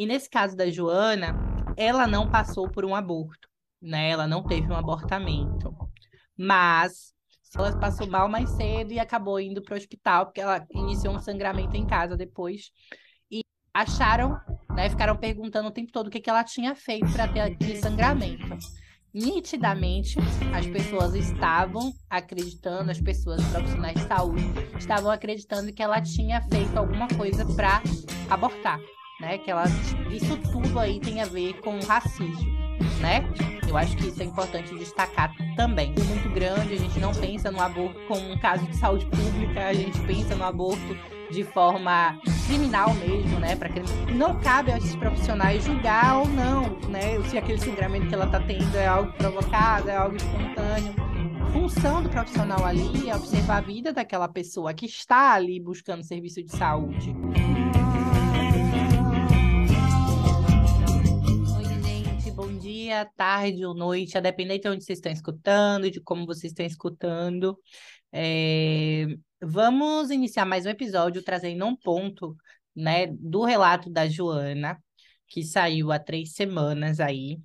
E nesse caso da Joana, ela não passou por um aborto, né? Ela não teve um abortamento. Mas ela passou mal mais cedo e acabou indo para o hospital, porque ela iniciou um sangramento em casa depois. E acharam, né? Ficaram perguntando o tempo todo o que ela tinha feito para ter aquele sangramento. Nitidamente, as pessoas estavam acreditando, as pessoas profissionais de saúde estavam acreditando que ela tinha feito alguma coisa para abortar, né? Isso tudo aí tem a ver com racismo, né? Eu acho que isso é importante destacar também. É muito grande, a gente não pensa no aborto como um caso de saúde pública, a gente pensa no aborto de forma criminal mesmo, né? Não cabe a esses profissionais julgar ou não, né? Se aquele sangramento que ela está tendo é algo provocado, é algo espontâneo. A função do profissional ali é observar a vida daquela pessoa que está ali buscando serviço de saúde. Bom dia, tarde ou noite, a depender de onde vocês estão escutando, de como vocês estão escutando. Vamos iniciar mais um episódio trazendo um ponto, né, do relato da Joana, que saiu há 3 semanas aí.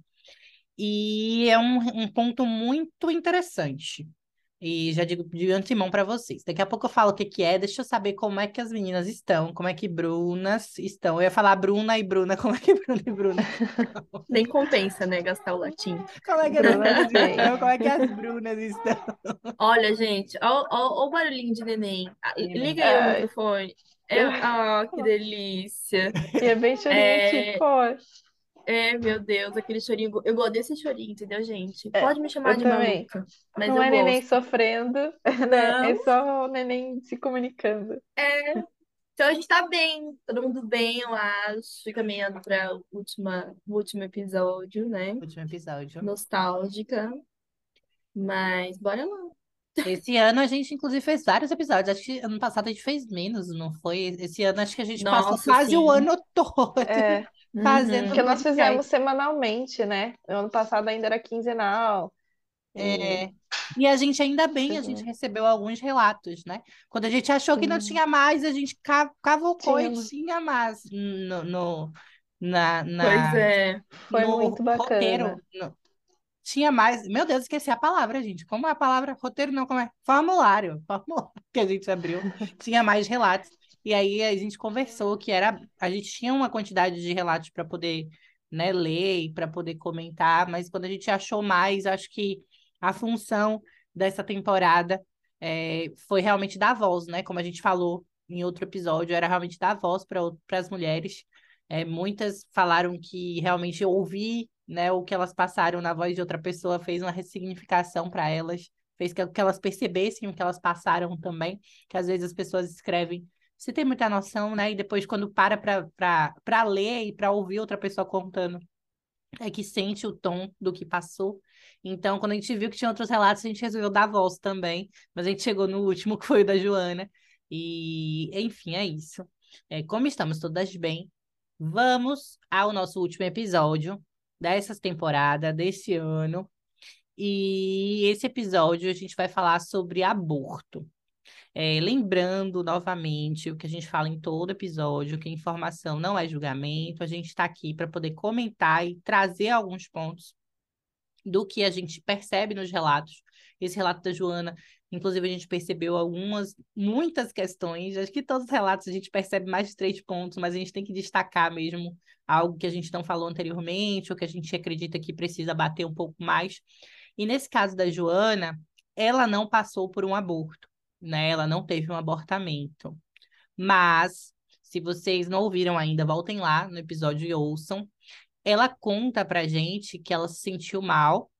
E é um ponto muito interessante. E já digo de antemão para vocês. Daqui a pouco eu falo o que que é. Deixa eu saber como é que as meninas estão, como é que Brunas estão. Eu ia falar Bruna e Bruna, como é que Bruna e Bruna estão? Nem compensa, né, gastar o latim. Como é que as Bruna Brunas bem. estão? Como é que as Brunas estão? Olha, gente, ó o barulhinho de neném. Neném. Liga aí o Ai, microfone. eu... Que delícia. E é bem chorinho aqui, É, pô. meu Deus, aquele chorinho. Eu gosto desse chorinho, entendeu, gente? É, Pode me chamar eu de também. maluca, mas Não eu é neném gosto. sofrendo, né? É Não, só o neném se comunicando. então a gente tá bem, todo mundo bem, eu acho, caminhando para o último episódio, né? Último episódio. Nostálgica, mas bora lá. Esse ano a gente, inclusive, fez vários episódios. Acho que ano passado a gente fez menos, não foi? Esse ano acho que a gente passou Nossa, quase o sim. ano todo É, fazendo porque Uhum. nós podcast. fizemos semanalmente, né? O ano passado ainda era quinzenal. E É. E a gente, ainda bem, a gente fizemos. recebeu alguns relatos, né? Quando a gente achou que não Sim, tinha mais, a gente cavocou e tínhamos. tinha mais na, Pois na, é. Foi no muito bacana. roteiro. Tinha mais. Meu Deus, esqueci a palavra, gente. Como é a palavra? Roteiro não, como é? Formulário. Formulário que a gente abriu. Tinha mais relatos. E aí a gente conversou que era. A gente tinha uma quantidade de relatos para poder, né, ler e para poder comentar, mas quando a gente achou mais, acho que a função dessa temporada foi realmente dar voz, né? Como a gente falou em outro episódio, era realmente dar voz para as mulheres. Muitas falaram que realmente ouvir, né, o que elas passaram na voz de outra pessoa fez uma ressignificação para elas, fez que elas percebessem o que elas passaram também, que às vezes as pessoas escrevem, você tem muita noção, né, e depois quando para ler e para ouvir outra pessoa contando, é que sente o tom do que passou. Então, quando a gente viu que tinha outros relatos, a gente resolveu dar voz também, mas a gente chegou no último, que foi o da Joana, e enfim, é isso. Como estamos todas bem, vamos ao nosso último episódio dessa temporada, desse ano. E esse episódio a gente vai falar sobre aborto. Lembrando novamente o que a gente fala em todo episódio, que informação não é julgamento, a gente está aqui para poder comentar e trazer alguns pontos do que a gente percebe nos relatos. Esse relato da Joana, inclusive, a gente percebeu muitas questões. Acho que todos os relatos a gente percebe mais de 3 pontos, mas a gente tem que destacar mesmo algo que a gente não falou anteriormente, ou que a gente acredita que precisa bater um pouco mais. E nesse caso da Joana, ela não passou por um aborto, né? Ela não teve um abortamento. Mas, se vocês não ouviram ainda, voltem lá no episódio e ouçam. Ela conta pra gente que ela se sentiu mal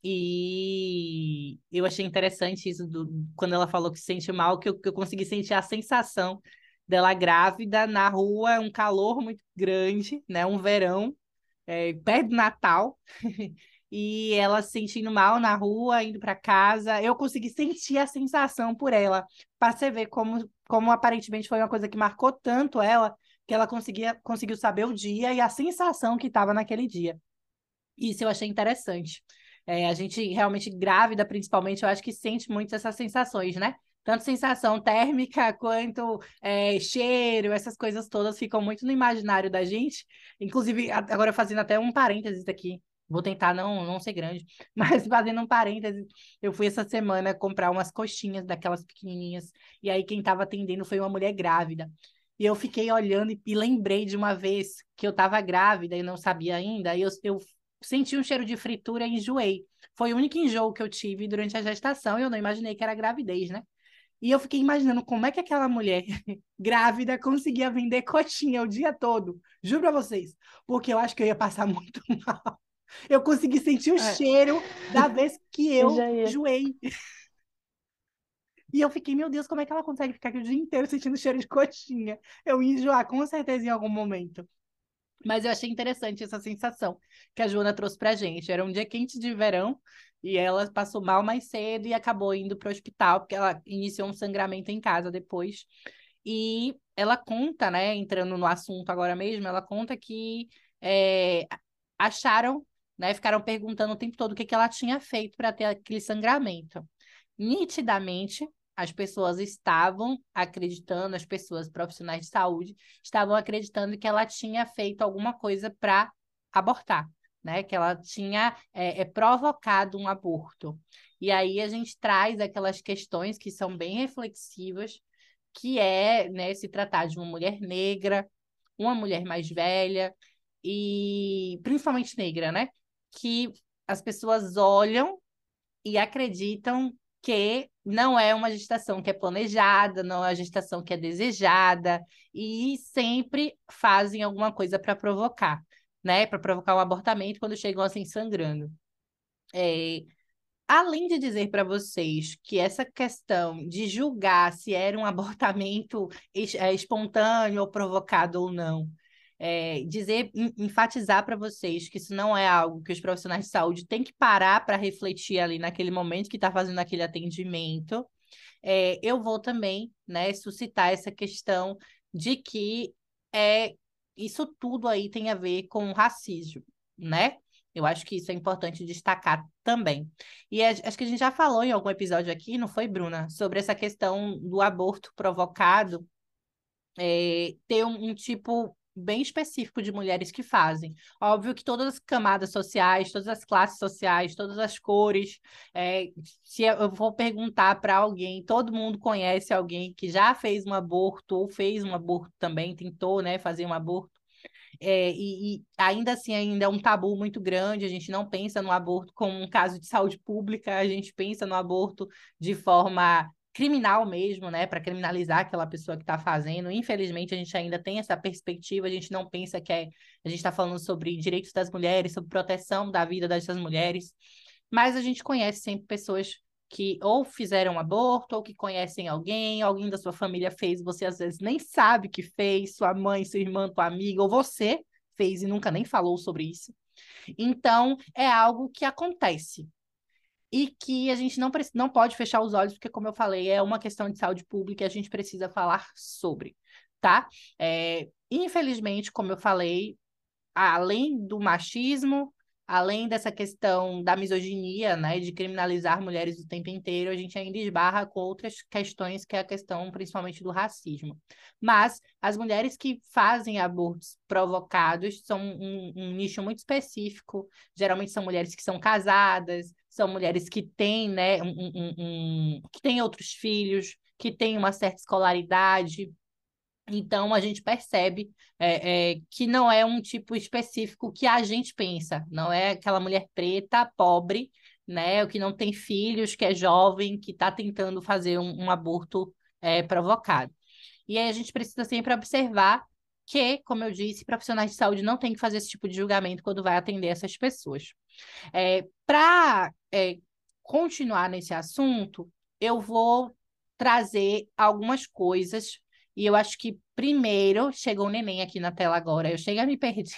e eu achei interessante isso quando ela falou que se sentiu mal, que eu consegui sentir a sensação dela grávida na rua, um calor muito grande, né? Um verão, perto do Natal. E ela se sentindo mal na rua, indo para casa. Eu consegui sentir a sensação por ela, para você ver como aparentemente foi uma coisa que marcou tanto ela, que ela conseguiu saber o dia e a sensação que estava naquele dia. Isso eu achei interessante. A gente realmente grávida, principalmente, eu acho que sente muito essas sensações, né? Tanto sensação térmica quanto cheiro, essas coisas todas ficam muito no imaginário da gente. Inclusive, agora fazendo até um parênteses aqui, vou tentar não ser grande, mas fazendo um parênteses, eu fui essa semana comprar umas coxinhas daquelas pequenininhas, e aí quem estava atendendo foi uma mulher grávida. E eu fiquei olhando e lembrei de uma vez que eu estava grávida e não sabia ainda, e eu senti um cheiro de fritura e enjoei. Foi o único enjoo que eu tive durante a gestação e eu não imaginei que era gravidez, né? E eu fiquei imaginando como é que aquela mulher grávida conseguia vender coxinha o dia todo. Juro pra vocês. Porque eu acho que eu ia passar muito mal. Eu consegui sentir o É, cheiro da vez que eu eu já ia. enjoei. E eu fiquei, meu Deus, como é que ela consegue ficar aqui o dia inteiro sentindo cheiro de coxinha? Eu ia enjoar com certeza em algum momento. Mas eu achei interessante essa sensação que a Joana trouxe pra gente. Era um dia quente de verão e ela passou mal mais cedo e acabou indo para o hospital, porque ela iniciou um sangramento em casa depois. E ela conta, né, entrando no assunto agora mesmo, ela conta que acharam, né, ficaram perguntando o tempo todo o que ela tinha feito para ter aquele sangramento. Nitidamente, as pessoas estavam acreditando, as pessoas profissionais de saúde estavam acreditando que ela tinha feito alguma coisa para abortar, né? Que ela tinha provocado um aborto. E aí a gente traz aquelas questões que são bem reflexivas, que né, se tratar de uma mulher negra, uma mulher mais velha, e principalmente negra, né? Que as pessoas olham e acreditam que não é uma gestação que é planejada, não é uma gestação que é desejada, e sempre fazem alguma coisa para provocar, né? Para provocar um abortamento quando chegam assim sangrando. É, além de dizer para vocês que essa questão de julgar se era um abortamento espontâneo ou provocado ou não, enfatizar para vocês que isso não é algo que os profissionais de saúde têm que parar para refletir ali naquele momento que está fazendo aquele atendimento, eu vou também, né, suscitar essa questão de que isso tudo aí tem a ver com racismo, né? Eu acho que isso é importante destacar também. E acho que a gente já falou em algum episódio aqui, não foi, Bruna? Sobre essa questão do aborto provocado, ter um tipo bem específico de mulheres que fazem. Óbvio que todas as camadas sociais, todas as classes sociais, todas as cores, se eu vou perguntar para alguém, todo mundo conhece alguém que já fez um aborto ou fez um aborto também, tentou, né, fazer um aborto. E ainda assim, ainda é um tabu muito grande, a gente não pensa no aborto como um caso de saúde pública, a gente pensa no aborto de forma criminal mesmo, né, para criminalizar aquela pessoa que está fazendo. Infelizmente, a gente ainda tem essa perspectiva, a gente não pensa que a gente está falando sobre direitos das mulheres, sobre proteção da vida dessas mulheres, mas a gente conhece sempre pessoas que ou fizeram aborto, ou que conhecem alguém, alguém da sua família fez, você às vezes nem sabe que fez, sua mãe, sua irmã, tua amiga, ou você fez e nunca nem falou sobre isso. Então, é algo que acontece. E que a gente não pode fechar os olhos, porque, como eu falei, é uma questão de saúde pública e a gente precisa falar sobre, tá? Infelizmente, como eu falei, além do machismo, além dessa questão da misoginia, né, de criminalizar mulheres o tempo inteiro, a gente ainda esbarra com outras questões, que é a questão principalmente do racismo. Mas as mulheres que fazem abortos provocados são um nicho muito específico, geralmente são mulheres que são casadas, são mulheres que têm, né, que têm outros filhos, que têm uma certa escolaridade, então, a gente percebe que não é um tipo específico que a gente pensa. Não é aquela mulher preta, pobre, né? O que não tem filhos, que é jovem, que está tentando fazer um aborto provocado. E aí a gente precisa sempre observar que, como eu disse, profissionais de saúde não têm que fazer esse tipo de julgamento quando vai atender essas pessoas. Para continuar nesse assunto, eu vou trazer algumas coisas. E eu acho que primeiro chegou o neném aqui na tela agora. Eu chego a me perder.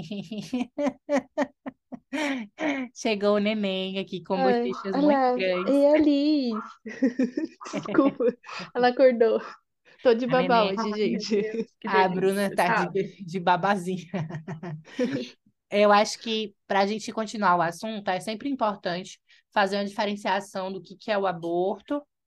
Chegou o neném aqui com Ai, bochechas muito olha lá, grandes. e a Liz? Desculpa, ela acordou. Tô de A babá neném. hoje, Ai, meu gente. Deus, que A Bruna delícia, tá sabe? de babazinha. Eu acho que para a gente continuar o assunto, é sempre importante fazer uma diferenciação do que é o aborto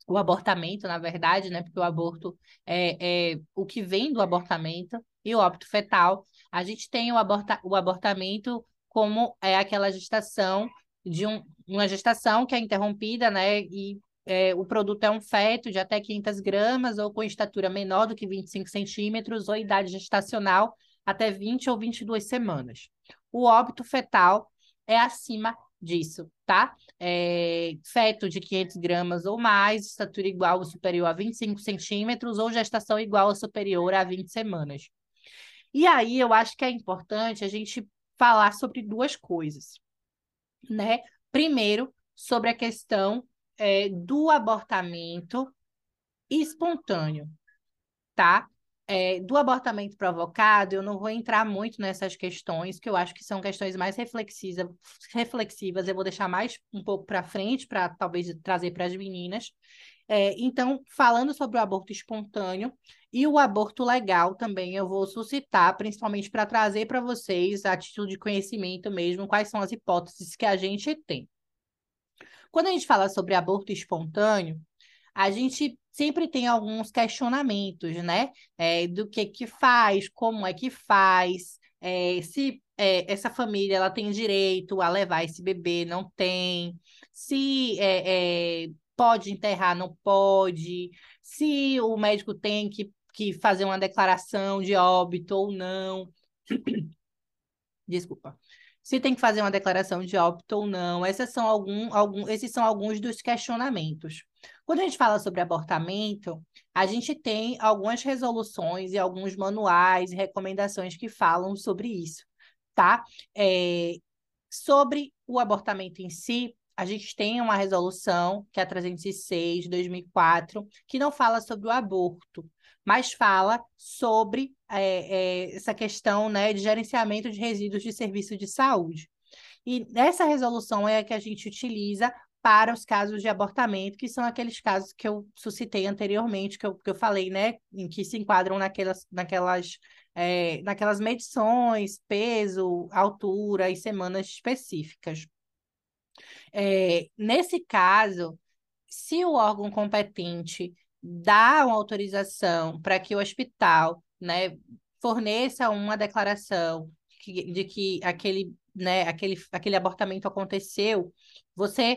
o abortamento, na verdade, né? Porque o aborto é o que vem do abortamento e o óbito fetal. A gente tem o abortamento como aquela gestação uma gestação que é interrompida, né? E o produto é um feto de até 500 gramas ou com estatura menor do que 25 centímetros ou idade gestacional até 20 ou 22 semanas. O óbito fetal é acima disso, tá? Feto de 500 gramas ou mais, estatura igual ou superior a 25 centímetros ou gestação igual ou superior a 20 semanas. E aí eu acho que é importante a gente falar sobre duas coisas, né? Primeiro, sobre a questão do abortamento espontâneo, tá? Do abortamento provocado, eu não vou entrar muito nessas questões, que eu acho que são questões mais reflexivas, eu vou deixar mais um pouco para frente, para talvez trazer para as meninas. Então, falando sobre o aborto espontâneo e o aborto legal também, eu vou suscitar, principalmente para trazer para vocês, a título de conhecimento mesmo, quais são as hipóteses que a gente tem. Quando a gente fala sobre aborto espontâneo, a gente sempre tem alguns questionamentos, né? Do que faz, como é que faz, se essa família ela tem direito a levar esse bebê, não tem, se pode enterrar, não pode, se o médico tem que fazer uma declaração de óbito ou não. Desculpa. Se tem que fazer uma declaração de óbito ou não. Esses são alguns dos questionamentos. Quando a gente fala sobre abortamento, a gente tem algumas resoluções e alguns manuais e recomendações que falam sobre isso, tá? Sobre o abortamento em si, a gente tem uma resolução, que é a 306 de 2004, que não fala sobre o aborto, mas fala sobre essa questão, né, de gerenciamento de resíduos de serviço de saúde. E essa resolução é a que a gente utiliza para os casos de abortamento, que são aqueles casos que eu suscitei anteriormente, que eu falei, né, em que se enquadram naquelas medições, peso, altura e semanas específicas. Nesse caso, se o órgão competente dá uma autorização para que o hospital, né, forneça uma declaração de que aquele abortamento aconteceu, você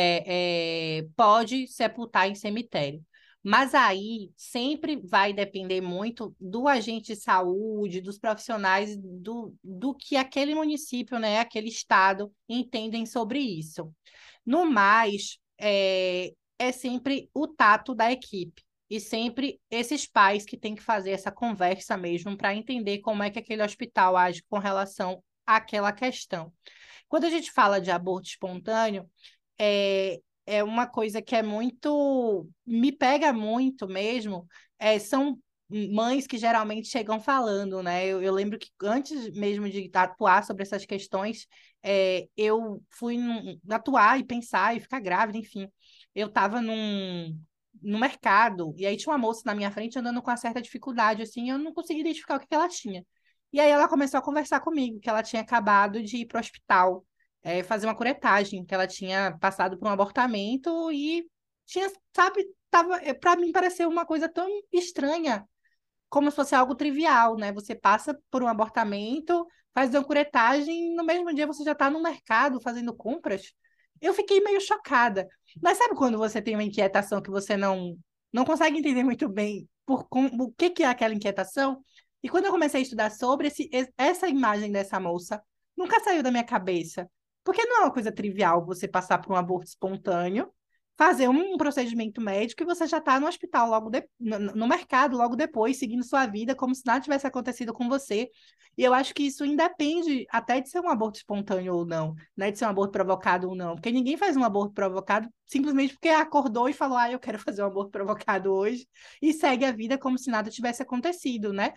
pode sepultar em cemitério. Mas aí sempre vai depender muito do agente de saúde, dos profissionais, do que aquele município, né, aquele estado entendem sobre isso. No mais, é sempre o tato da equipe. E sempre esses pais que têm que fazer essa conversa mesmo para entender como é que aquele hospital age com relação àquela questão. Quando a gente fala de aborto espontâneo, é uma coisa que me pega muito mesmo, são mães que geralmente chegam falando, né? Eu lembro que antes mesmo de atuar sobre essas questões, eu fui atuar e pensar e ficar grávida, enfim. Eu estava no mercado, e aí tinha uma moça na minha frente andando com uma certa dificuldade, assim, eu não conseguia identificar o que ela tinha. E aí ela começou a conversar comigo, que ela tinha acabado de ir para o hospital, fazer uma curetagem, que ela tinha passado por um abortamento e tinha, sabe, para mim pareceu uma coisa tão estranha, como se fosse algo trivial, né? Você passa por um abortamento, faz uma curetagem, e no mesmo dia você já está no mercado fazendo compras. Eu fiquei meio chocada. Mas sabe quando você tem uma inquietação que você não consegue entender muito bem o que é aquela inquietação? E quando eu comecei a estudar sobre essa imagem dessa moça, nunca saiu da minha cabeça. Porque não é uma coisa trivial você passar por um aborto espontâneo, fazer um procedimento médico e você já está no hospital no mercado logo depois, seguindo sua vida como se nada tivesse acontecido com você. E eu acho que isso independe até de ser um aborto espontâneo ou não, né? De ser um aborto provocado ou não. Porque ninguém faz um aborto provocado simplesmente porque acordou e falou, eu quero fazer um aborto provocado hoje, e segue a vida como se nada tivesse acontecido, né?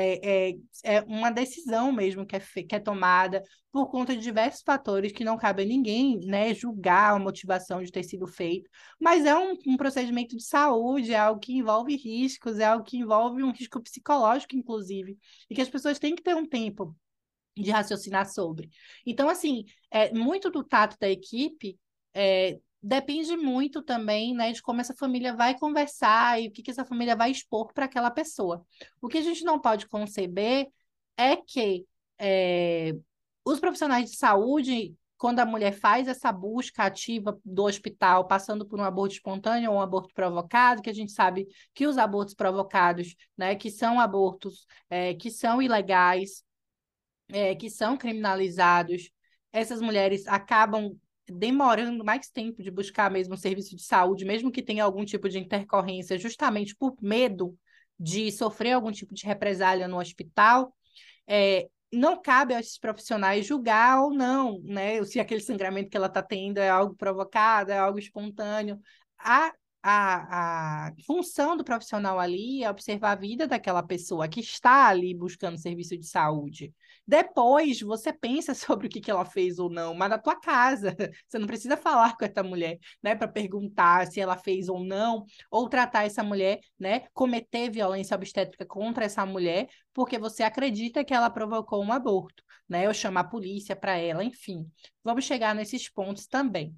É uma decisão mesmo que é tomada por conta de diversos fatores que não cabe a ninguém, né, julgar a motivação de ter sido feito, mas é um procedimento de saúde, é algo que envolve riscos, é algo que envolve um risco psicológico, inclusive, e que as pessoas têm que ter um tempo de raciocinar sobre. Então, assim, muito do tato da equipe depende muito também, né, de como essa família vai conversar e o que essa família vai expor para aquela pessoa. O que a gente não pode conceber é que é, os profissionais de saúde, quando a mulher faz essa busca ativa do hospital, passando por um aborto espontâneo ou um aborto provocado, que a gente sabe que os abortos provocados, né, que são abortos que são ilegais, que são criminalizados, essas mulheres acabam demorando mais tempo de buscar mesmo um serviço de saúde, mesmo que tenha algum tipo de intercorrência, justamente por medo de sofrer algum tipo de represália no hospital. Não cabe a esses profissionais julgar ou não, né? Se aquele sangramento que ela está tendo é algo provocado, é algo espontâneo. A, a função do profissional ali é observar a vida daquela pessoa que está ali buscando serviço de saúde. Depois você pensa sobre o que ela fez ou não, mas na tua casa. Você não precisa falar com essa mulher, né, para perguntar se ela fez ou não, ou tratar essa mulher, né, cometer violência obstétrica contra essa mulher, porque você acredita que ela provocou um aborto, né? Ou chamar a polícia para ela, enfim. Vamos chegar nesses pontos também.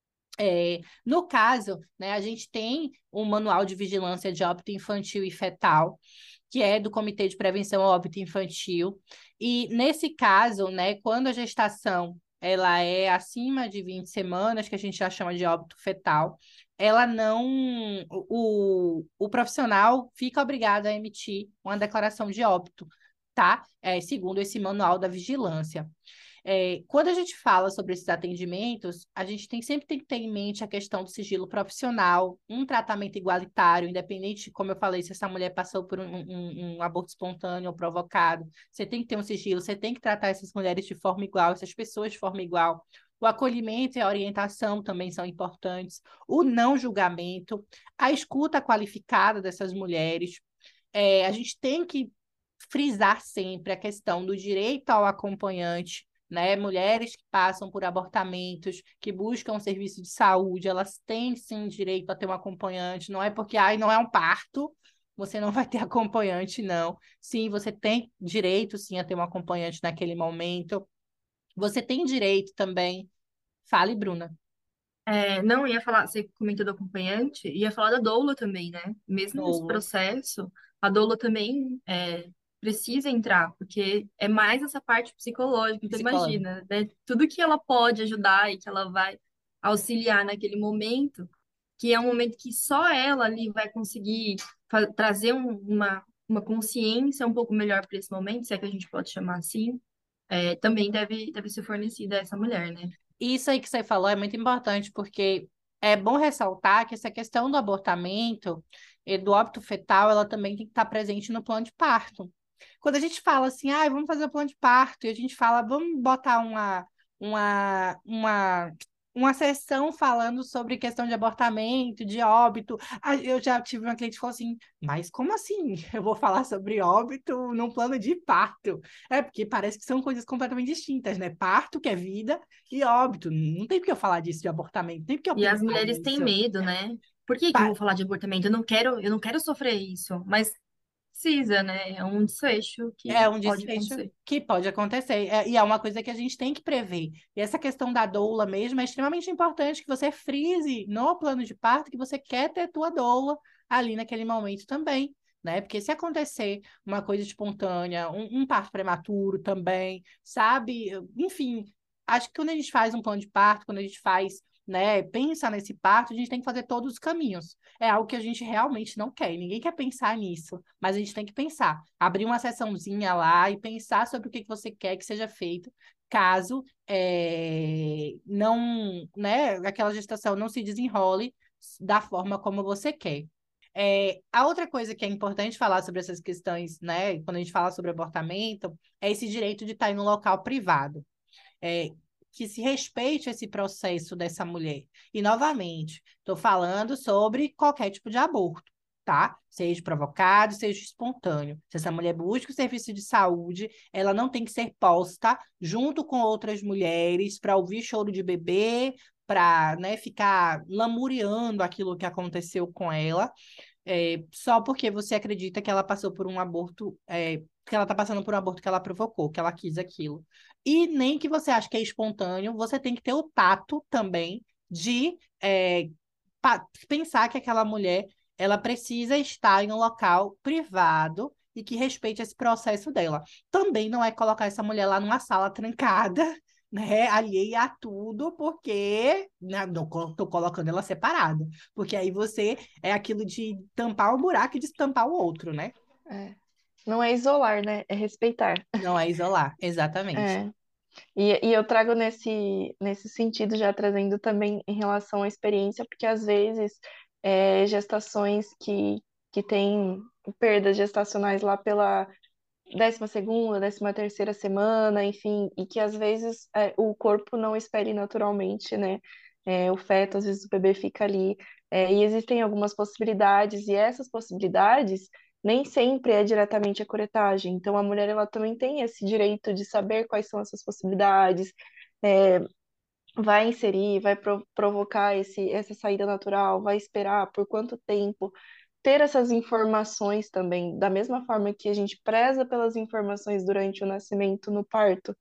No caso, né, a gente tem um manual de vigilância de óbito infantil e fetal, que é do Comitê de Prevenção ao Óbito Infantil. E nesse caso, né, quando a gestação ela é acima de 20 semanas, que a gente já chama de óbito fetal, ela não. O profissional fica obrigado a emitir uma declaração de óbito, tá? Segundo esse manual da vigilância. Quando a gente fala sobre esses atendimentos, a gente sempre tem que ter em mente a questão do sigilo profissional, um tratamento igualitário, independente, como eu falei, se essa mulher passou por um aborto espontâneo ou provocado, você tem que ter um sigilo, você tem que tratar essas mulheres de forma igual, essas pessoas de forma igual. O acolhimento e a orientação também são importantes, o não julgamento, a escuta qualificada dessas mulheres. A gente tem que frisar sempre a questão do direito ao acompanhante, né? Mulheres que passam por abortamentos, que buscam um serviço de saúde, elas têm sim direito a ter um acompanhante. Não é porque não é um parto, você não vai ter acompanhante, não. Sim, você tem direito sim a ter um acompanhante naquele momento. Você tem direito também. Fale, Bruna. Não, ia falar, você comentou do acompanhante, ia falar da doula também, né? Mesmo nesse Doula. processo, a doula também precisa entrar, porque é mais essa parte psicológica. Então, Psicóloga. imagina, né? Tudo que ela pode ajudar e que ela vai auxiliar naquele momento, que é um momento que só ela ali vai conseguir trazer uma consciência um pouco melhor para esse momento, se é que a gente pode chamar assim, também deve ser fornecida a essa mulher, né? Isso aí que você falou é muito importante, porque é bom ressaltar que essa questão do abortamento e do óbito fetal, ela também tem que estar presente no plano de parto. Quando a gente fala assim, vamos fazer o plano de parto, e a gente fala, vamos botar uma, uma, uma sessão falando sobre questão de abortamento, de óbito. Eu já tive uma cliente que falou assim, mas como assim? Eu vou falar sobre óbito num plano de parto? Porque parece que são coisas completamente distintas, né? Parto, que é vida, e óbito. Não tem porque eu falar disso de abortamento, não tem porque eu E as pensar mulheres têm nisso. medo, né? Por que que eu vou falar de abortamento? Eu não quero sofrer isso, mas precisa, né? É um desfecho É que um pode desfecho acontecer. que pode acontecer, e é uma coisa que a gente tem que prever. E essa questão da doula mesmo é extremamente importante que você frise no plano de parto que você quer ter tua doula ali naquele momento também, né? Porque se acontecer uma coisa espontânea, um parto prematuro também, sabe? Enfim, acho que quando a gente faz um plano de parto, quando a gente faz, né, pensa nesse parto, a gente tem que fazer todos os caminhos. É algo que a gente realmente não quer, e ninguém quer pensar nisso, mas a gente tem que pensar, abrir uma sessãozinha lá e pensar sobre o que você quer que seja feito, caso não, né, aquela gestação não se desenrole da forma como você quer. A outra coisa que é importante falar sobre essas questões, né, quando a gente fala sobre abortamento, é esse direito de estar em um local privado. É, que se respeite esse processo dessa mulher. E, novamente, estou falando sobre qualquer tipo de aborto, tá? Seja provocado, seja espontâneo. Se essa mulher busca o serviço de saúde, ela não tem que ser posta junto com outras mulheres para ouvir choro de bebê, para, né, ficar lamuriando aquilo que aconteceu com ela, só porque você acredita que ela passou por um aborto, que ela está passando por um aborto que ela provocou, que ela quis aquilo. E nem que você acha que é espontâneo, você tem que ter o tato também de pensar que aquela mulher ela precisa estar em um local privado e que respeite esse processo dela. Também não é colocar essa mulher lá numa sala trancada, né, alheia a tudo, porque né, não tô colocando ela separada, porque aí você é aquilo de tampar um buraco e destampar o outro, né? É. Não é isolar, né? É respeitar. Não é isolar, exatamente. É. E eu trago nesse sentido, já trazendo também em relação à experiência, porque às vezes gestações que têm perdas gestacionais lá pela 12ª, 13ª semana, enfim, e que às vezes o corpo não espere naturalmente, né? O feto, às vezes o bebê fica ali, e existem algumas possibilidades, e essas possibilidades nem sempre é diretamente a curetagem. Então a mulher ela também tem esse direito de saber quais são essas possibilidades, é, vai inserir, vai provocar essa saída natural, vai esperar por quanto tempo, ter essas informações também, da mesma forma que a gente preza pelas informações durante o nascimento, no parto,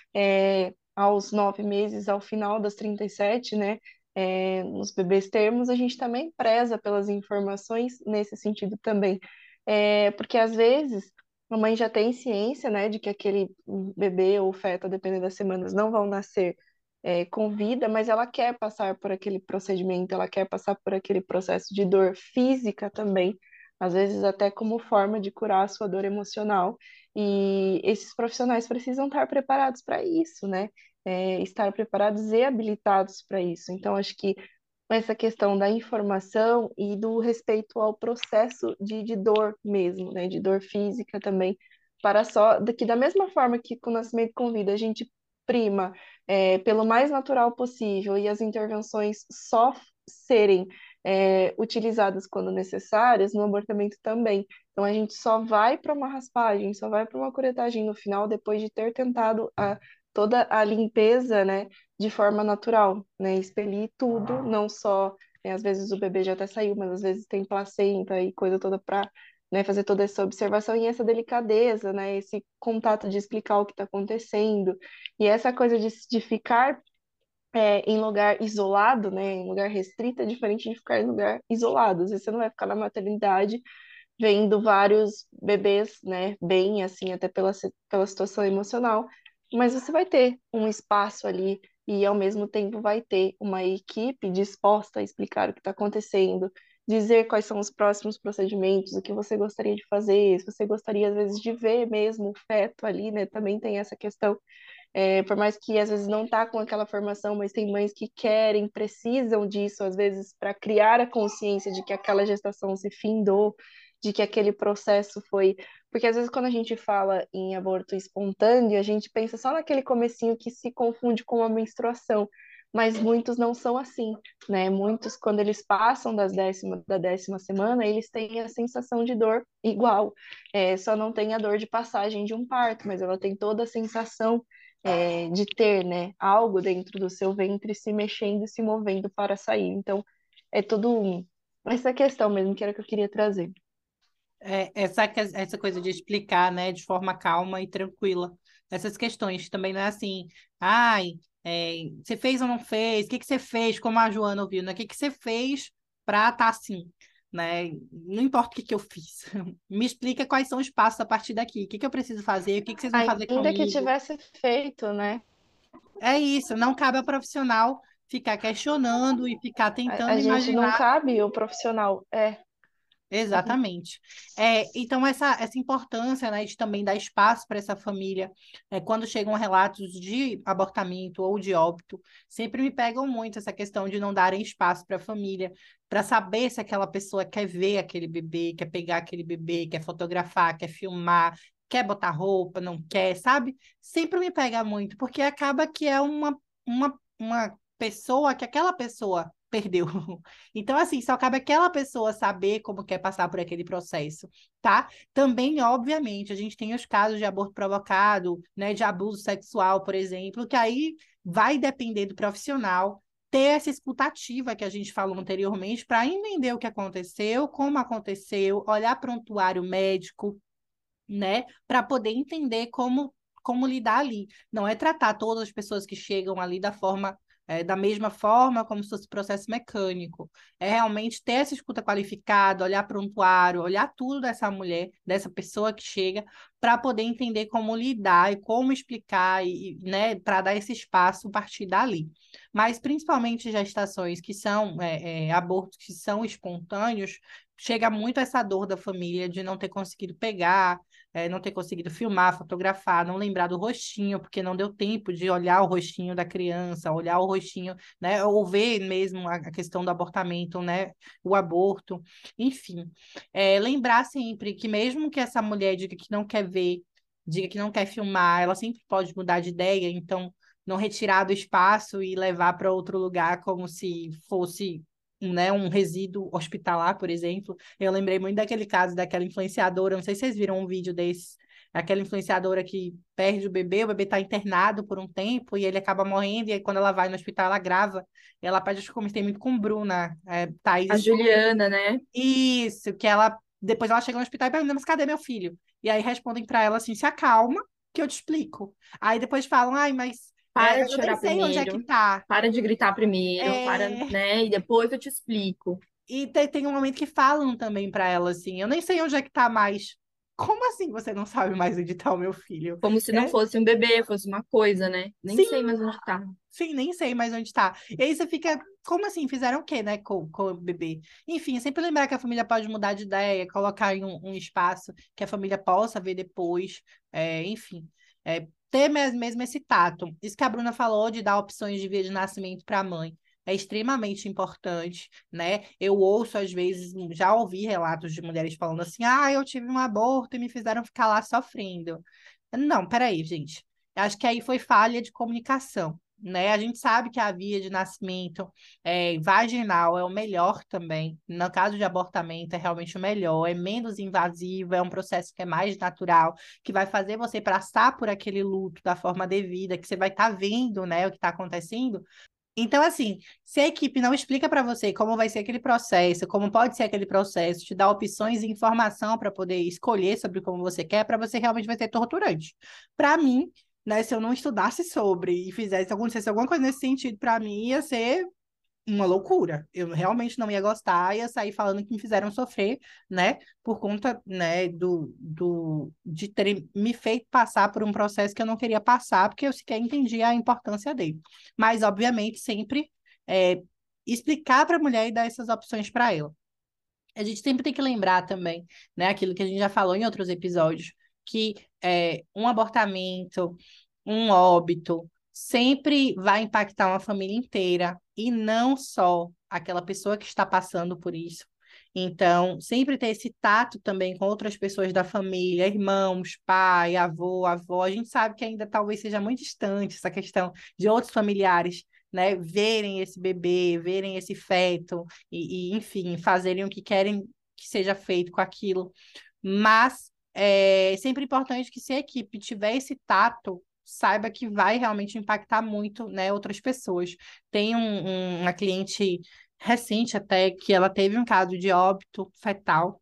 aos 9 meses, ao final das 37, né? Nos bebês termos, a gente também preza pelas informações nesse sentido também. Porque às vezes a mãe já tem ciência, né, de que aquele bebê ou feto, dependendo das semanas, não vão nascer com vida, mas ela quer passar por aquele procedimento, ela quer passar por aquele processo de dor física também, às vezes até como forma de curar a sua dor emocional. E esses profissionais precisam estar preparados para isso, né? Estar preparados e habilitados para isso. Então, acho que essa questão da informação e do respeito ao processo de dor mesmo, né? De dor física também, para só que da mesma forma que com o nascimento com vida a gente prima pelo mais natural possível e as intervenções só serem utilizadas quando necessárias, no abortamento também. Então a gente só vai para uma raspagem, só vai para uma curetagem no final depois de ter tentado toda a limpeza, né? De forma natural, né? Expelir tudo, não só, às vezes o bebê já até saiu, mas às vezes tem placenta e coisa toda para, né, fazer toda essa observação e essa delicadeza, né? Esse contato de explicar o que está acontecendo e essa coisa de ficar em lugar isolado, né? Em lugar restrito é diferente de ficar em lugar isolado. Às vezes você não vai ficar na maternidade vendo vários bebês, né, bem assim, até pela situação emocional, mas você vai ter um espaço ali e ao mesmo tempo vai ter uma equipe disposta a explicar o que está acontecendo, dizer quais são os próximos procedimentos, o que você gostaria de fazer, se você gostaria às vezes de ver mesmo o feto ali, né, também tem essa questão por mais que às vezes não tá com aquela formação, mas tem mães que querem, precisam disso, às vezes, para criar a consciência de que aquela gestação se findou, de que aquele processo foi. Porque às vezes quando a gente fala em aborto espontâneo, a gente pensa só naquele comecinho que se confunde com a menstruação. Mas muitos não são assim, né? Muitos, quando eles passam da 10ª semana, eles têm a sensação de dor igual. Só não tem a dor de passagem de um parto, mas ela tem toda a sensação de ter, né, algo dentro do seu ventre se mexendo e se movendo para sair. Então, é tudo essa questão mesmo que era que eu queria trazer. Essa coisa de explicar, né, de forma calma e tranquila. Essas questões também não é assim, ai, você fez ou não fez? O que que você fez? Como a Joana ouviu, né? O que que você fez para estar assim, né? Não importa o que que eu fiz. Me explica quais são os passos a partir daqui. O que que eu preciso fazer? O que que vocês vão fazer Ainda que comigo? tivesse feito, né? É isso, não cabe ao profissional ficar questionando e ficar A tentando gente não imaginar. cabe o profissional. Exatamente. Então, essa importância, né, de também dar espaço para essa família, quando chegam relatos de abortamento ou de óbito, sempre me pegam muito essa questão de não darem espaço para a família, para saber se aquela pessoa quer ver aquele bebê, quer pegar aquele bebê, quer fotografar, quer filmar, quer botar roupa, não quer, sabe? Sempre me pega muito, porque acaba que é uma pessoa que aquela pessoa perdeu. Então, assim, só cabe aquela pessoa saber como quer passar por aquele processo, tá? Também, obviamente, a gente tem os casos de aborto provocado, né, de abuso sexual, por exemplo, que aí vai depender do profissional ter essa escutativa que a gente falou anteriormente para entender o que aconteceu, como aconteceu, olhar para o prontuário médico, né, para poder entender como lidar ali. Não é tratar todas as pessoas que chegam ali da forma da mesma forma como se fosse processo mecânico. É realmente ter essa escuta qualificada, olhar prontuário, olhar tudo dessa mulher, dessa pessoa que chega, para poder entender como lidar e como explicar, né, para dar esse espaço a partir dali. Mas principalmente gestações que são abortos que são espontâneos, chega muito essa dor da família de não ter conseguido pegar, não ter conseguido filmar, fotografar, não lembrar do rostinho, porque não deu tempo de olhar o rostinho da criança, olhar o rostinho, né, ou ver mesmo a questão do abortamento, né, o aborto, enfim. Lembrar sempre que mesmo que essa mulher diga que não quer ver, diga que não quer filmar, ela sempre pode mudar de ideia, então não retirar do espaço e levar para outro lugar como se fosse, né, um resíduo hospitalar, por exemplo. Eu lembrei muito daquele caso daquela influenciadora, não sei se vocês viram um vídeo desse, aquela influenciadora que perde o bebê está internado por um tempo e ele acaba morrendo, e aí quando ela vai no hospital, ela grava. Ela pede, acho que eu comentei muito com Bruna, A Thaís. Juliana, né? Isso, que ela. Depois ela chega no hospital e pergunta, mas cadê meu filho? E aí respondem para ela assim: se acalma, que eu te explico. Aí depois falam, ai, mas Para de eu nem chorar sei onde é que primeiro, tá. para de gritar primeiro, para, É, né? E depois eu te explico. e tem um momento que falam também para ela assim: eu nem sei onde é que tá mais. Como assim você não sabe mais onde tá o meu filho? Como se não É, fosse um bebê, fosse uma coisa, né? Nem sim, sei mais onde tá. sim, nem sei mais onde tá. E aí você fica, como assim? Fizeram o quê, né, com o bebê? Enfim, sempre lembrar que a família pode mudar de ideia, colocar em um espaço que a família possa ver depois, enfim. Ter mesmo esse tato. Isso que a Bruna falou de dar opções de via de nascimento para a mãe. É extremamente importante, né? Eu ouço, às vezes, já ouvi relatos de mulheres falando assim: ah, eu tive um aborto e me fizeram ficar lá sofrendo. Não, peraí, gente. Acho que aí foi falha de comunicação, né? A gente sabe que a via de nascimento vaginal é o melhor também. No caso de abortamento, é realmente o melhor, é menos invasivo, é um processo que é mais natural, que vai fazer você passar por aquele luto da forma devida, que você vai estar vendo, né, o que está acontecendo. Então, assim, se a equipe não explica para você como vai ser aquele processo, como pode ser aquele processo, te dá opções e informação para poder escolher sobre como você quer, para você realmente vai ser torturante. Para mim, né, se eu não estudasse sobre e fizesse, acontecesse alguma coisa nesse sentido, para mim ia ser uma loucura. Eu realmente não ia gostar, ia sair falando que me fizeram sofrer, né, por conta, né, de terem me feito passar por um processo que eu não queria passar, porque eu sequer entendia a importância dele. Mas, obviamente, sempre é, explicar para a mulher e dar essas opções para ela. A gente sempre tem que lembrar também, né, aquilo que a gente já falou em outros episódios, que um abortamento, um óbito, sempre vai impactar uma família inteira e não só aquela pessoa que está passando por isso. Então, sempre ter esse tato também com outras pessoas da família, irmãos, pai, avô, avó. A gente sabe que ainda talvez seja muito distante essa questão de outros familiares, né, verem esse bebê, verem esse feto enfim, fazerem o que querem que seja feito com aquilo. Mas é sempre importante que se a equipe tiver esse tato, saiba que vai realmente impactar muito, né, outras pessoas. Tem uma cliente recente até que ela teve um caso de óbito fetal,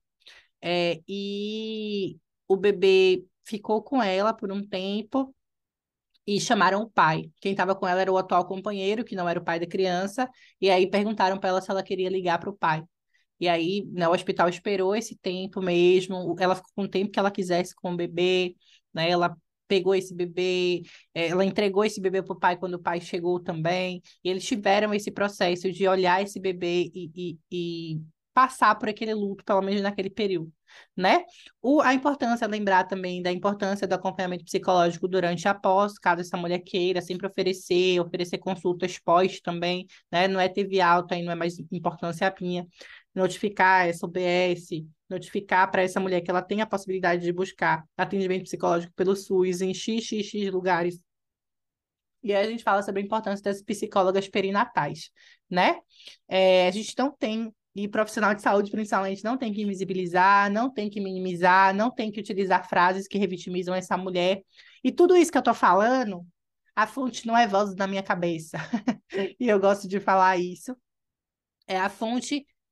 e o bebê ficou com ela por um tempo e chamaram o pai. Quem estava com ela era o atual companheiro, que não era o pai da criança, e aí perguntaram para ela se ela queria ligar para o pai. E aí, né, o hospital esperou esse tempo mesmo, ela ficou com o tempo que ela quisesse com o bebê, né? Ela pegou esse bebê, ela entregou esse bebê para o pai quando o pai chegou também, e eles tiveram esse processo de olhar esse bebê e passar por aquele luto, pelo menos naquele período, né? A importância, lembrar também da importância do acompanhamento psicológico durante e após, caso essa mulher queira, sempre oferecer consultas pós também, né? Não é TV alta, aí não é mais importância minha. Notificar essa OBS, notificar para essa mulher que ela tem a possibilidade de buscar atendimento psicológico pelo SUS em XXX lugares. E aí a gente fala sobre a importância das psicólogas perinatais, né? A gente não tem, e profissional de saúde, principalmente, não tem que invisibilizar, não tem que minimizar, não tem que utilizar frases que revitimizam essa mulher. E tudo isso que eu tô falando, a fonte não é voz da minha cabeça. E eu gosto de falar isso. A fonte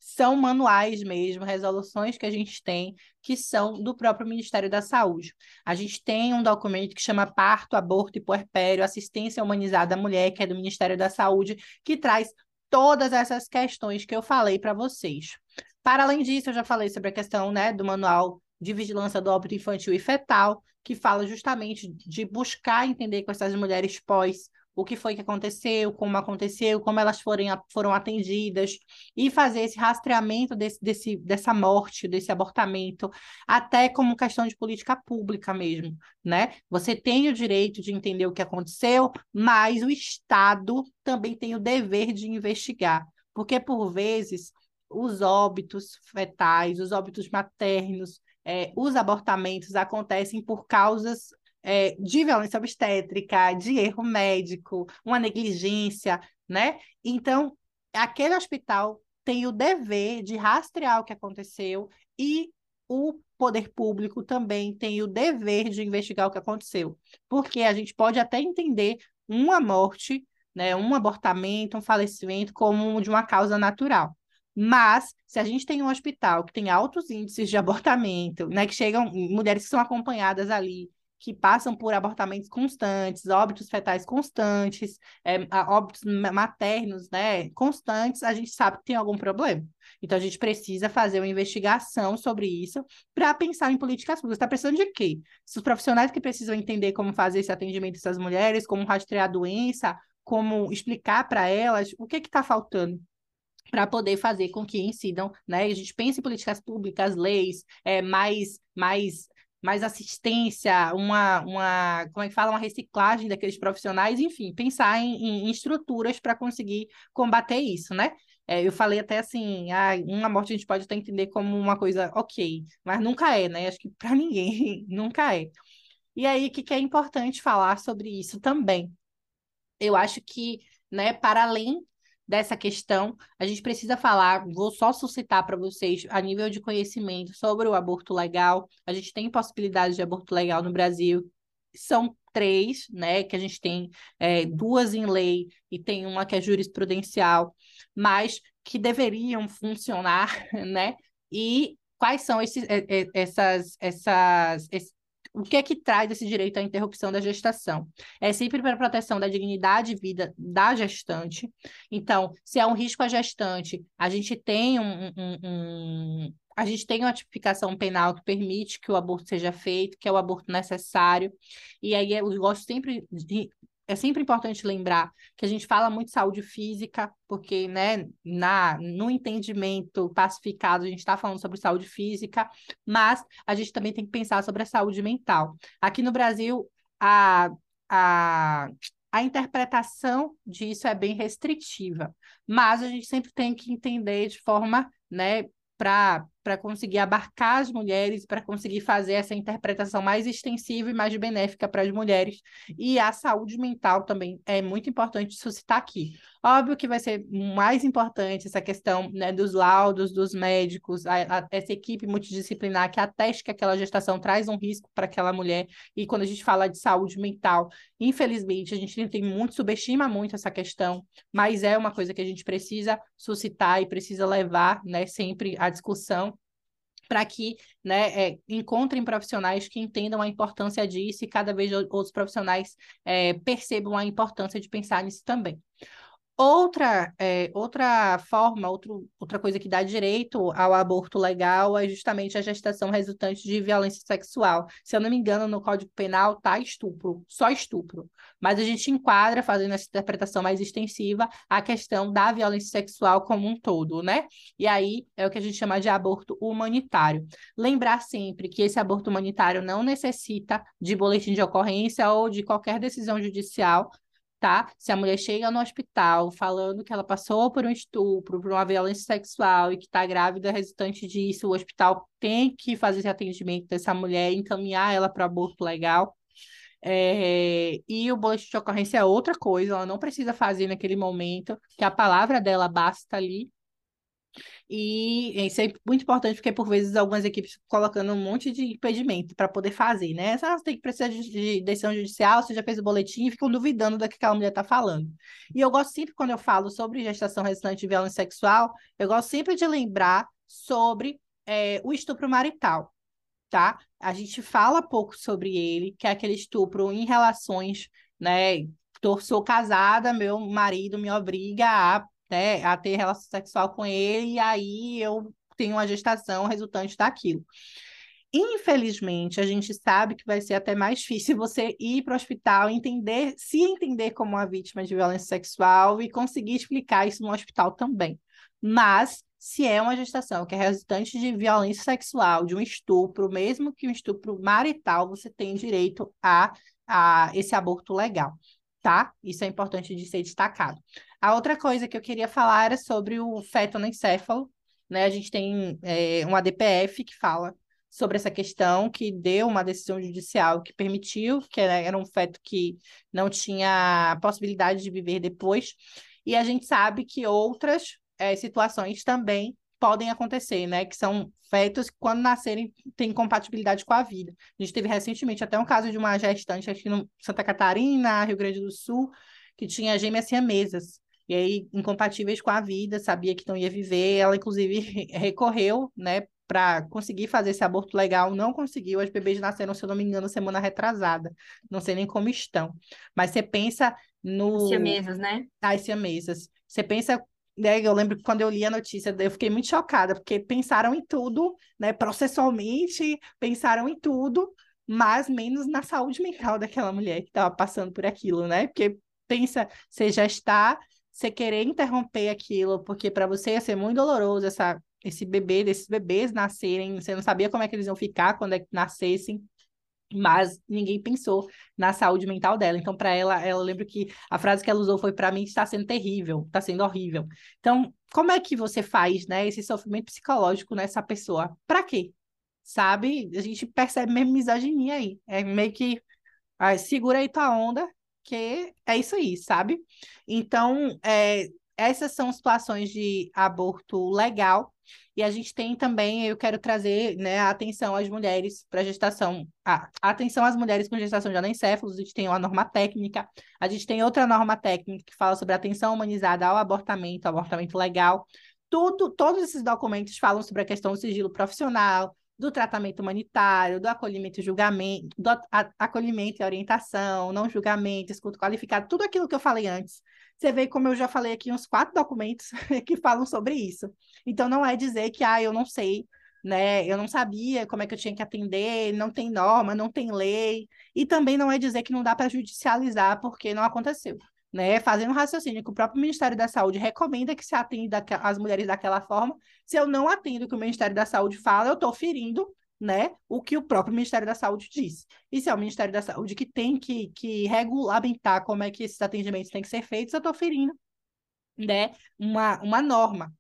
são manuais mesmo, resoluções que a gente tem, que são do próprio Ministério da Saúde. A gente tem um documento que chama Parto, Aborto e Puerpério, Assistência Humanizada à Mulher, que é do Ministério da Saúde, que traz todas essas questões que eu falei para vocês. Para além disso, eu já falei sobre a questão, né, do Manual de Vigilância do Óbito Infantil e Fetal, que fala justamente de buscar entender com essas mulheres pós o que foi que aconteceu, como elas foram atendidas, e fazer esse rastreamento dessa morte, desse abortamento, até como questão de política pública mesmo, né? Você tem o direito de entender o que aconteceu, mas o Estado também tem o dever de investigar, porque, por vezes, os óbitos fetais, os óbitos maternos, os abortamentos acontecem por causas de violência obstétrica, de erro médico, uma negligência, né? Então, aquele hospital tem o dever de rastrear o que aconteceu e o poder público também tem o dever de investigar o que aconteceu, porque a gente pode até entender uma morte, né, um abortamento, um falecimento como de uma causa natural. Mas, se a gente tem um hospital que tem altos índices de abortamento, né, que chegam mulheres que são acompanhadas ali, que passam por abortamentos constantes, óbitos fetais constantes, óbitos maternos, né, constantes, a gente sabe que tem algum problema. Então, a gente precisa fazer uma investigação sobre isso para pensar em políticas públicas. Está precisando de quê? Se os profissionais que precisam entender como fazer esse atendimento dessas mulheres, como rastrear a doença, como explicar para elas o que está faltando para poder fazer com que incidam, né? A gente pensa em políticas públicas, leis, mais assistência, como é que fala, uma reciclagem daqueles profissionais, enfim, pensar em estruturas para conseguir combater isso, né? Eu falei até assim, uma morte a gente pode até entender como uma coisa ok, mas nunca é, né? Acho que para ninguém nunca é. E aí, o que é importante falar sobre isso também? Eu acho que, né, para além dessa questão, a gente precisa falar, vou só suscitar para vocês a nível de conhecimento sobre o aborto legal. A gente tem possibilidades de aborto legal no Brasil. São três, né, que a gente tem duas em lei e tem uma que é jurisprudencial, mas que deveriam funcionar, né? E quais são o que é que traz esse direito à interrupção da gestação? É sempre para a proteção da dignidade e vida da gestante. Então, se é um risco à gestante, a gente tem a gente tem uma tipificação penal que permite que o aborto seja feito, que é o aborto necessário. E aí eu gosto sempre de. É sempre importante lembrar que a gente fala muito de saúde física, porque, né, no entendimento pacificado, a gente está falando sobre saúde física, mas a gente também tem que pensar sobre a saúde mental. Aqui no Brasil, a, a, a interpretação disso é bem restritiva, mas a gente sempre tem que entender de forma, né, para conseguir abarcar as mulheres, para conseguir fazer essa interpretação mais extensiva e mais benéfica para as mulheres. E a saúde mental também é muito importante suscitar aqui. Óbvio que vai ser mais importante essa questão, né, dos laudos dos médicos, essa equipe multidisciplinar que ateste que aquela gestação traz um risco para aquela mulher. E quando a gente fala de saúde mental, infelizmente, a gente tem muito, subestima muito essa questão, mas é uma coisa que a gente precisa suscitar e precisa levar, né, sempre à discussão para que, né, encontrem profissionais que entendam a importância disso e cada vez outros profissionais percebam a importância de pensar nisso também. Outra forma, outra coisa que dá direito ao aborto legal é justamente a gestação resultante de violência sexual. Se eu não me engano, no Código Penal tá estupro, só estupro. Mas a gente enquadra, fazendo essa interpretação mais extensiva, a questão da violência sexual como um todo, né? E aí é o que a gente chama de aborto humanitário. Lembrar sempre que esse aborto humanitário não necessita de boletim de ocorrência ou de qualquer decisão judicial, tá? Se a mulher chega no hospital falando que ela passou por um estupro, por uma violência sexual e que está grávida resultante disso, o hospital tem que fazer esse atendimento dessa mulher e encaminhar ela para o aborto legal. E o boletim de ocorrência é outra coisa, ela não precisa fazer naquele momento, que a palavra dela basta ali. E isso é muito importante porque, por vezes, algumas equipes ficam colocando um monte de impedimento para poder fazer, né? Se você tem que precisar de decisão judicial, você já fez o boletim e ficam duvidando do que aquela mulher está falando. E eu gosto sempre, quando eu falo sobre gestação resultante de violência sexual, eu gosto sempre de lembrar sobre o estupro marital, tá? A gente fala pouco sobre ele, que é aquele estupro em relações, né? Sou casada, meu marido me obriga a ter relação sexual com ele, e aí eu tenho uma gestação resultante daquilo. Infelizmente, a gente sabe que vai ser até mais difícil você ir para o hospital, se entender como uma vítima de violência sexual e conseguir explicar isso no hospital também. Mas, se é uma gestação que é resultante de violência sexual, de um estupro, mesmo que um estupro marital, você tem direito a esse aborto legal, tá? Isso é importante de ser destacado. A outra coisa que eu queria falar era sobre o feto anencefalo, né? A gente tem um ADPF que fala sobre essa questão, que deu uma decisão judicial que permitiu, que era um feto que não tinha possibilidade de viver depois, e a gente sabe que outras situações também podem acontecer, né? Que são fetos que, quando nascerem, têm incompatibilidade com a vida. A gente teve recentemente até um caso de uma gestante aqui no Santa Catarina, Rio Grande do Sul, que tinha gêmeas siamesas. E aí, incompatíveis com a vida, sabia que não ia viver. Ela, inclusive, recorreu, né, para conseguir fazer esse aborto legal, não conseguiu. As bebês nasceram, se eu não me engano, semana retrasada. Não sei nem como estão. Mas você pensa As no... siamesas, né? As siamesas. Você pensa, né, eu lembro que quando eu li a notícia, eu fiquei muito chocada, porque pensaram em tudo, né, processualmente, pensaram em tudo, mas menos na saúde mental daquela mulher que estava passando por aquilo, né? Porque pensa, você já está, você querer interromper aquilo, porque para você ia ser muito doloroso desses bebês nascerem, você não sabia como é que eles iam ficar quando é que nascessem, mas ninguém pensou na saúde mental dela. Então, para ela lembro que a frase que ela usou foi: para mim está sendo terrível, está sendo horrível. Então, como é que você faz, né, esse sofrimento psicológico nessa pessoa? Para quê? Sabe? A gente percebe mesmo misoginia aí. É meio que segura aí tua onda, que é isso aí, sabe? Então, essas são situações de aborto legal. E a gente tem também, eu quero trazer, né, a atenção às mulheres para gestação, a atenção às mulheres com gestação de anencéfalos. A gente tem uma norma técnica, a gente tem outra norma técnica que fala sobre atenção humanizada ao abortamento legal. Todos esses documentos falam sobre a questão do sigilo profissional, do tratamento humanitário, do acolhimento e julgamento, acolhimento e orientação, não julgamento, escuta qualificado, tudo aquilo que eu falei antes. Você vê como eu já falei aqui uns 4 documentos que falam sobre isso. Então, não é dizer que, eu não sei, né? Eu não sabia como é que eu tinha que atender, não tem norma, não tem lei. E também não é dizer que não dá para judicializar porque não aconteceu. Né, fazendo um raciocínio que o próprio Ministério da Saúde recomenda que se atenda as mulheres daquela forma. Se eu não atendo o que o Ministério da Saúde fala, eu estou ferindo, né, o que o próprio Ministério da Saúde diz. E se é o Ministério da Saúde que tem que regulamentar como é que esses atendimentos têm que ser feitos, eu estou ferindo, né, uma norma,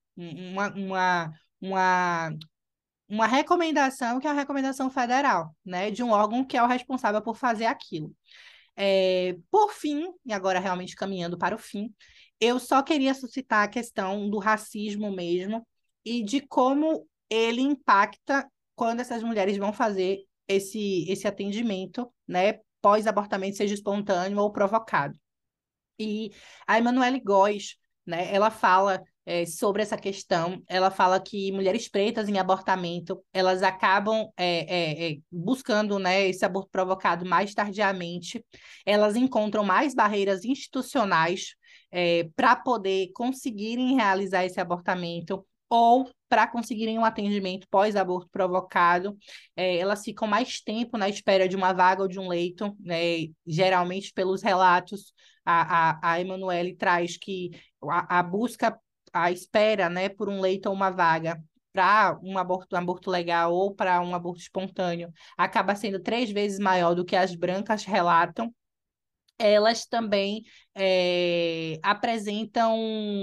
uma, uma recomendação que é a recomendação federal, né, de um órgão que é o responsável por fazer aquilo. Por fim, e agora realmente caminhando para o fim, eu só queria suscitar a questão do racismo mesmo e de como ele impacta quando essas mulheres vão fazer esse atendimento, né, pós-abortamento, seja espontâneo ou provocado. E a Emanuele Góes, né, ela fala sobre essa questão. Ela fala que mulheres pretas em abortamento, elas acabam buscando, né, esse aborto provocado mais tardiamente. Elas encontram mais barreiras institucionais para poder conseguirem realizar esse abortamento ou para conseguirem um atendimento pós-aborto provocado. Elas ficam mais tempo na espera de uma vaga ou de um leito, né, geralmente pelos relatos a Emanuele traz que a busca, a espera, né, por um leito ou uma vaga para um aborto legal ou para um aborto espontâneo acaba sendo 3 vezes maior do que as brancas relatam. Elas também apresentam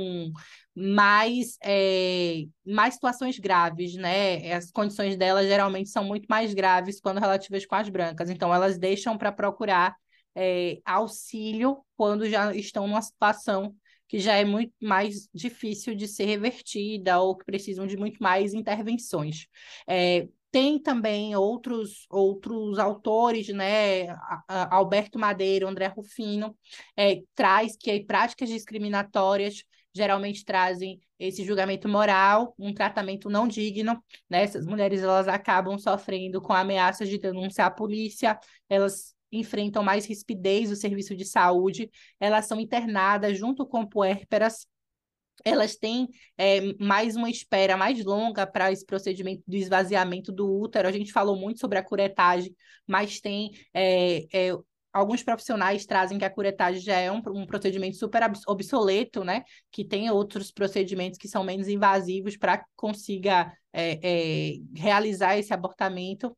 mais situações graves, né? As condições delas geralmente são muito mais graves quando relativas com as brancas. Então, elas deixam para procurar auxílio quando já estão numa situação que já é muito mais difícil de ser revertida ou que precisam de muito mais intervenções. Tem também outros autores, né? Alberto Madeira, André Rufino, traz que práticas discriminatórias geralmente trazem esse julgamento moral, um tratamento não digno, né? Essas mulheres elas acabam sofrendo com ameaças de denunciar a polícia, elas enfrentam mais rispidez do serviço de saúde, elas são internadas junto com puérperas, elas têm mais uma espera mais longa para esse procedimento do esvaziamento do útero. A gente falou muito sobre a curetagem, mas tem alguns profissionais trazem que a curetagem já é um procedimento super obsoleto, né? Que tem outros procedimentos que são menos invasivos para que consiga realizar esse abortamento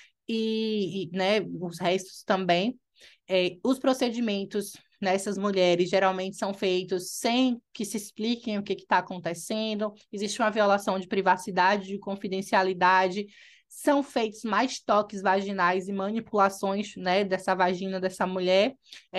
né, os restos também. Os procedimentos nessas mulheres geralmente são feitos sem que se expliquem o que está acontecendo, existe uma violação de privacidade, de confidencialidade, são feitos mais toques vaginais e manipulações, né, dessa vagina dessa mulher,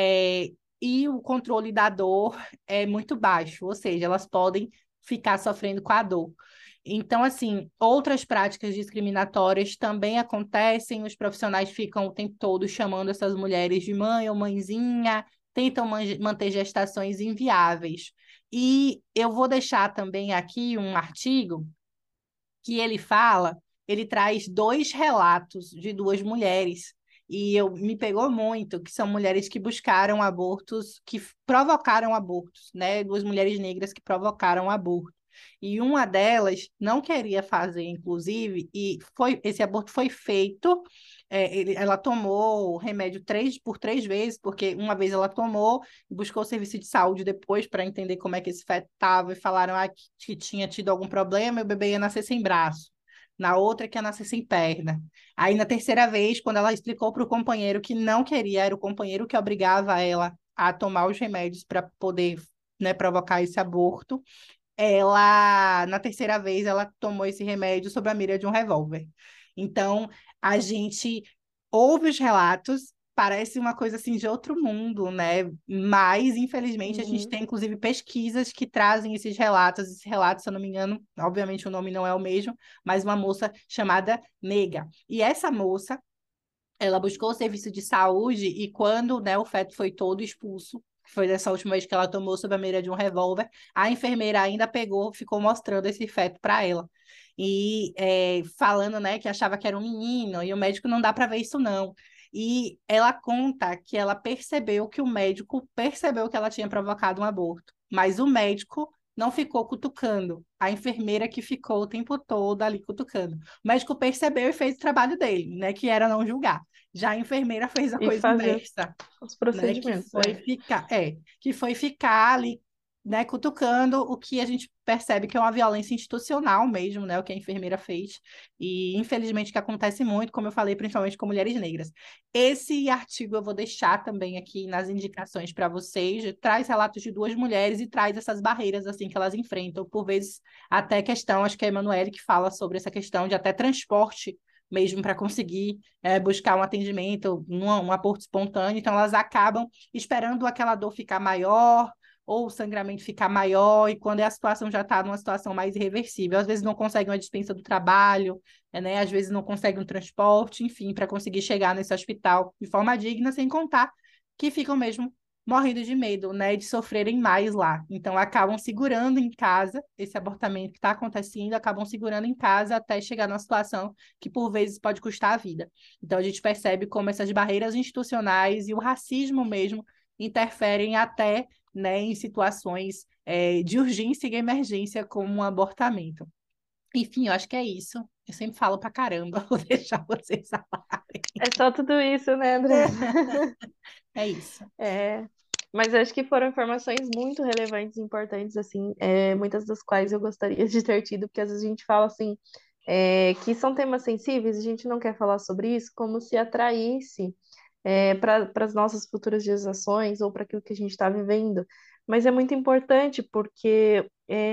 e o controle da dor é muito baixo, ou seja, elas podem ficar sofrendo com a dor. Então, assim, outras práticas discriminatórias também acontecem, os profissionais ficam o tempo todo chamando essas mulheres de mãe ou mãezinha, tentam manter gestações inviáveis. E eu vou deixar também aqui um artigo que ele traz 2 relatos de 2 mulheres, e me pegou muito, que são mulheres que buscaram abortos, que provocaram abortos, né? 2 mulheres negras que provocaram aborto. E uma delas não queria fazer, inclusive, e esse aborto foi feito. Ela tomou o remédio por 3 vezes, porque uma vez ela tomou, buscou o serviço de saúde depois para entender como é que esse feto estava, e falaram que tinha tido algum problema e o bebê ia nascer sem braço. Na outra, que ia nascer sem perna. Aí, na terceira vez, quando ela explicou para o companheiro que não queria, era o companheiro que obrigava ela a tomar os remédios para poder, né, provocar esse aborto, na terceira vez, ela tomou esse remédio sob a mira de um revólver. Então, a gente ouve os relatos, parece uma coisa assim de outro mundo, né? Mas, infelizmente, a gente Uhum. tem, inclusive, pesquisas que trazem esses relatos. Esse relato, se eu não me engano, obviamente o nome não é o mesmo, mas uma moça chamada Nega. E essa moça, ela buscou o serviço de saúde e quando, né, o feto foi todo expulso, que foi dessa última vez que ela tomou sob a mira de um revólver, a enfermeira ainda pegou, ficou mostrando esse feto para ela. E falando, né, que achava que era um menino, e o médico não dá para ver isso não. E ela conta que ela percebeu que o médico percebeu que ela tinha provocado um aborto, mas o médico não ficou cutucando, a enfermeira que ficou o tempo todo ali cutucando. O médico percebeu e fez o trabalho dele, né, que era não julgar. Já a enfermeira fez a E coisa fazer inversa, os né? procedimentos. Que foi ficar ali, né, cutucando o que a gente percebe que é uma violência institucional mesmo, né? O que a enfermeira fez. E, infelizmente, que acontece muito, como eu falei, principalmente com mulheres negras. Esse artigo eu vou deixar também aqui nas indicações para vocês. Traz relatos de 2 mulheres e traz essas barreiras assim que elas enfrentam, por vezes até questão, acho que é a Emanuele que fala sobre essa questão de até transporte mesmo para conseguir buscar um atendimento, um aborto espontâneo, então elas acabam esperando aquela dor ficar maior ou o sangramento ficar maior, e quando a situação já está numa situação mais irreversível, às vezes não conseguem uma dispensa do trabalho, né? Às vezes não conseguem um transporte, enfim, para conseguir chegar nesse hospital de forma digna, sem contar que ficam mesmo morrendo de medo, né, de sofrerem mais lá. Então, acabam segurando em casa esse abortamento que está acontecendo, acabam segurando em casa até chegar numa situação que, por vezes, pode custar a vida. Então, a gente percebe como essas barreiras institucionais e o racismo mesmo interferem até, né, em situações de urgência e emergência, como um abortamento. Enfim, eu acho que é isso. Eu sempre falo pra caramba, vou deixar vocês falarem. É só tudo isso, né, André? É isso. É, mas acho que foram informações muito relevantes e importantes, assim, muitas das quais eu gostaria de ter tido, porque às vezes a gente fala assim, que são temas sensíveis, a gente não quer falar sobre isso, como se atraísse para as nossas futuras gerações ou para aquilo que a gente está vivendo. Mas é muito importante porque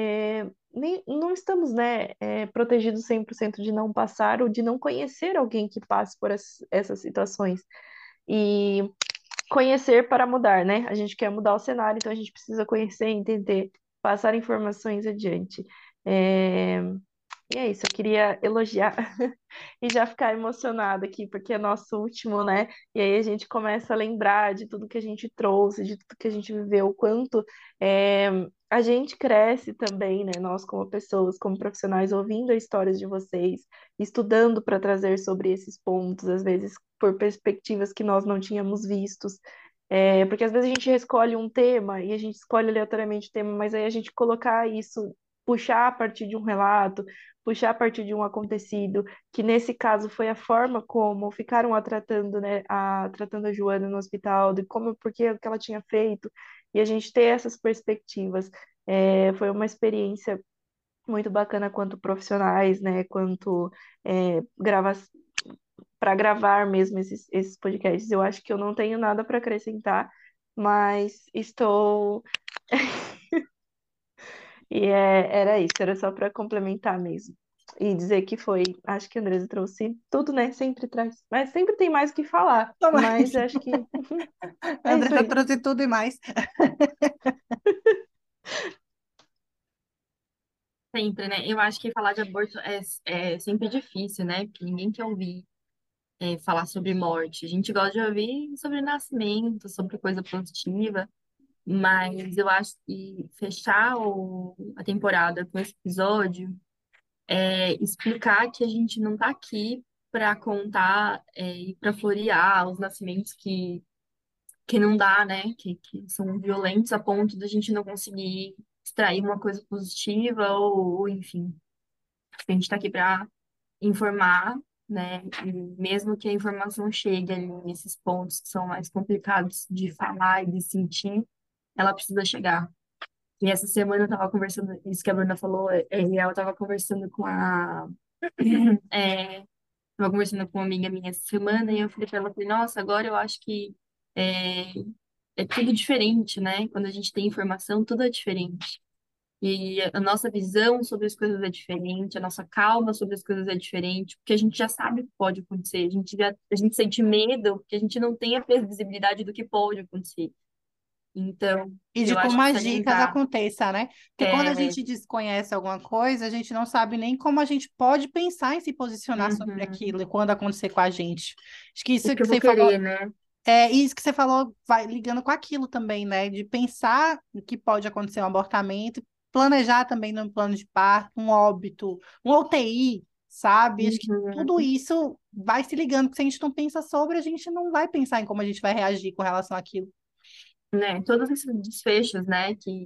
não estamos, né, protegidos 100% de não passar ou de não conhecer alguém que passe por essas situações. E conhecer para mudar, né? A gente quer mudar o cenário, então a gente precisa conhecer, entender, passar informações adiante. É, E é isso, eu queria elogiar e já ficar emocionada aqui, porque é nosso último, né? E aí a gente começa a lembrar de tudo que a gente trouxe, de tudo que a gente viveu, o quanto é, a gente cresce também, né? Nós, como pessoas, como profissionais, ouvindo as histórias de vocês, estudando para trazer sobre esses pontos, às vezes por perspectivas que nós não tínhamos vistos. Porque às vezes a gente escolhe um tema e a gente escolhe aleatoriamente o tema, mas aí a gente colocar isso, puxar a partir de um relato, puxar a partir de um acontecido, que nesse caso foi a forma como ficaram a tratando, né, tratando a Joana no hospital, de como, por que o que ela tinha feito, e a gente ter essas perspectivas. Foi uma experiência muito bacana quanto profissionais, né, quanto grava para gravar mesmo esses podcasts. Eu acho que eu não tenho nada para acrescentar, mas estou. Era isso, era só para complementar mesmo. E dizer que foi, acho que a Andresa trouxe tudo, né? Sempre traz. Mas sempre tem mais o que falar. Mas acho que A é isso Andressa aí. trouxe tudo e mais. Sempre, né? Eu acho que falar de aborto é sempre difícil, né? Porque ninguém quer ouvir falar sobre morte. A gente gosta de ouvir sobre nascimento, sobre coisa positiva, mas eu acho que fechar a temporada com esse episódio explicar que a gente não tá aqui para contar e para florear os nascimentos que não dá, né? Que são violentos a ponto da gente não conseguir extrair uma coisa positiva ou enfim. A gente tá aqui para informar, né? E mesmo que a informação chegue ali nesses pontos que são mais complicados de falar e de sentir, ela precisa chegar. E essa semana eu tava conversando, isso que a Bruna falou, é real, eu tava conversando com a. É, tava conversando com uma amiga minha essa semana e eu falei pra ela, falei, nossa, agora eu acho que é, é tudo diferente, né? Quando a gente tem informação, tudo é diferente. E a nossa visão sobre as coisas é diferente, a nossa calma sobre as coisas é diferente, porque a gente já sabe o que pode acontecer, a gente sente medo porque a gente não tem a previsibilidade do que pode acontecer. Então, E de eu acho como que as dicas salientar aconteçam, né? Porque quando a é, gente desconhece alguma coisa, a gente não sabe nem como a gente pode pensar em se posicionar sobre uhum, aquilo e quando acontecer com a gente. Acho que o isso que que eu vou você falou, querer, né? isso que você falou vai ligando com aquilo também, né? De pensar que pode acontecer um abortamento, planejar também no plano de parto, um óbito, um UTI, sabe? Acho que tudo Uhum. isso vai se ligando, porque se a gente não pensa sobre, a gente não vai pensar em como a gente vai reagir com relação àquilo. Né? Todos esses desfechos, né, que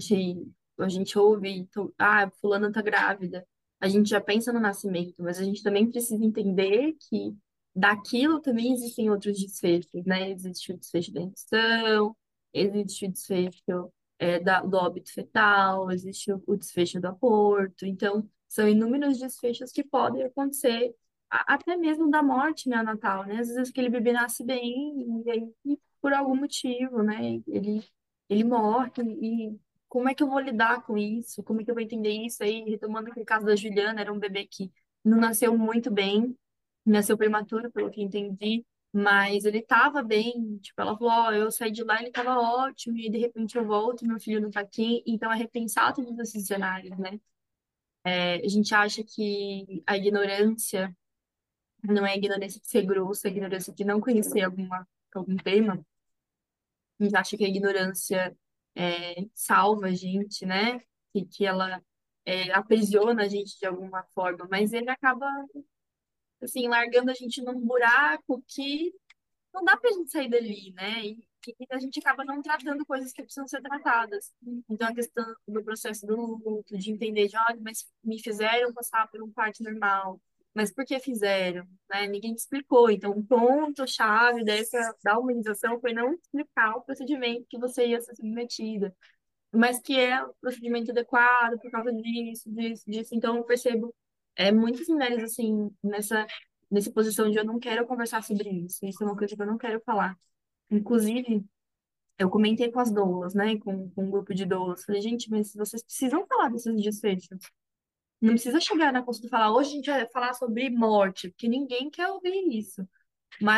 a gente ouve, então, fulana tá grávida. A gente já pensa no nascimento, mas a gente também precisa entender que daquilo também existem outros desfechos, né? Existe o desfecho da indução, existe o desfecho do óbito fetal, existe o desfecho do aborto. Então, são inúmeros desfechos que podem acontecer, até mesmo da morte neonatal, né? Às vezes aquele bebê nasce bem e aí por algum motivo, né? Ele morre e como é que eu vou lidar com isso? Como é que eu vou entender isso? Aí, retomando aquele caso da Juliana, era um bebê que não nasceu muito bem, nasceu prematuro, pelo que entendi, mas ele estava bem. Tipo, ela falou: Ó, eu saí de lá, ele estava ótimo, e de repente eu volto, meu filho não está aqui. Então, é repensar todos esses cenários, né? A gente acha que a ignorância não é a ignorância de ser grosso, é a ignorância de não conhecer algum tema. A gente acha que a ignorância salva a gente, né? Que ela aprisiona a gente de alguma forma, mas ele acaba, assim, largando a gente num buraco que não dá pra gente sair dali, né? E a gente acaba não tratando coisas que precisam ser tratadas. Então, a questão do processo do luto, de entender de, olha, mas me fizeram passar por um parto normal. Mas por que fizeram? Né? Ninguém te explicou. Então, o ponto-chave da humanização foi não explicar o procedimento que você ia ser submetida, mas que é o procedimento adequado por causa disso, disso, disso. Então, eu percebo muitas mulheres, assim, nessa posição de eu não quero conversar sobre isso, isso é uma coisa que eu não quero falar. Inclusive, eu comentei com as doulas, né, com um grupo de doulas, falei, gente, mas vocês precisam falar desses desfechos. Não precisa chegar na consulta e falar, hoje a gente vai falar sobre morte, porque ninguém quer ouvir isso. Mas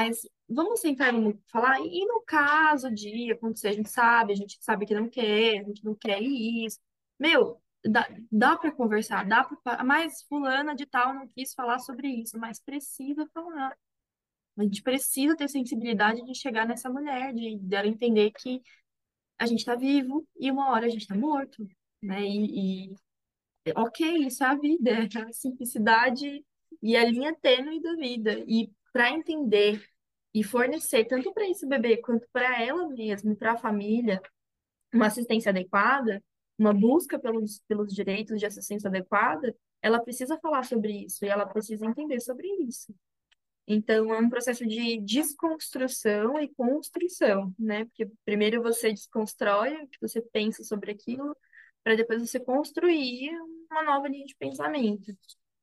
vamos sentar e vamos falar. E no caso de acontecer, a gente sabe que não quer, a gente não quer isso. Meu, dá para conversar, mas fulana de tal não quis falar sobre isso, mas precisa falar. A gente precisa ter sensibilidade de chegar nessa mulher, de dela entender que a gente está vivo e uma hora a gente está morto, né? Ok, isso é a vida, é a simplicidade e a linha tênue da vida. E para entender e fornecer tanto para esse bebê quanto para ela mesma, para a família, uma assistência adequada, uma busca pelos direitos de assistência adequada, ela precisa falar sobre isso e ela precisa entender sobre isso. Então, é um processo de desconstrução e construção, né? Porque primeiro você desconstrói o que você pensa sobre aquilo, para depois você construir uma nova linha de pensamento.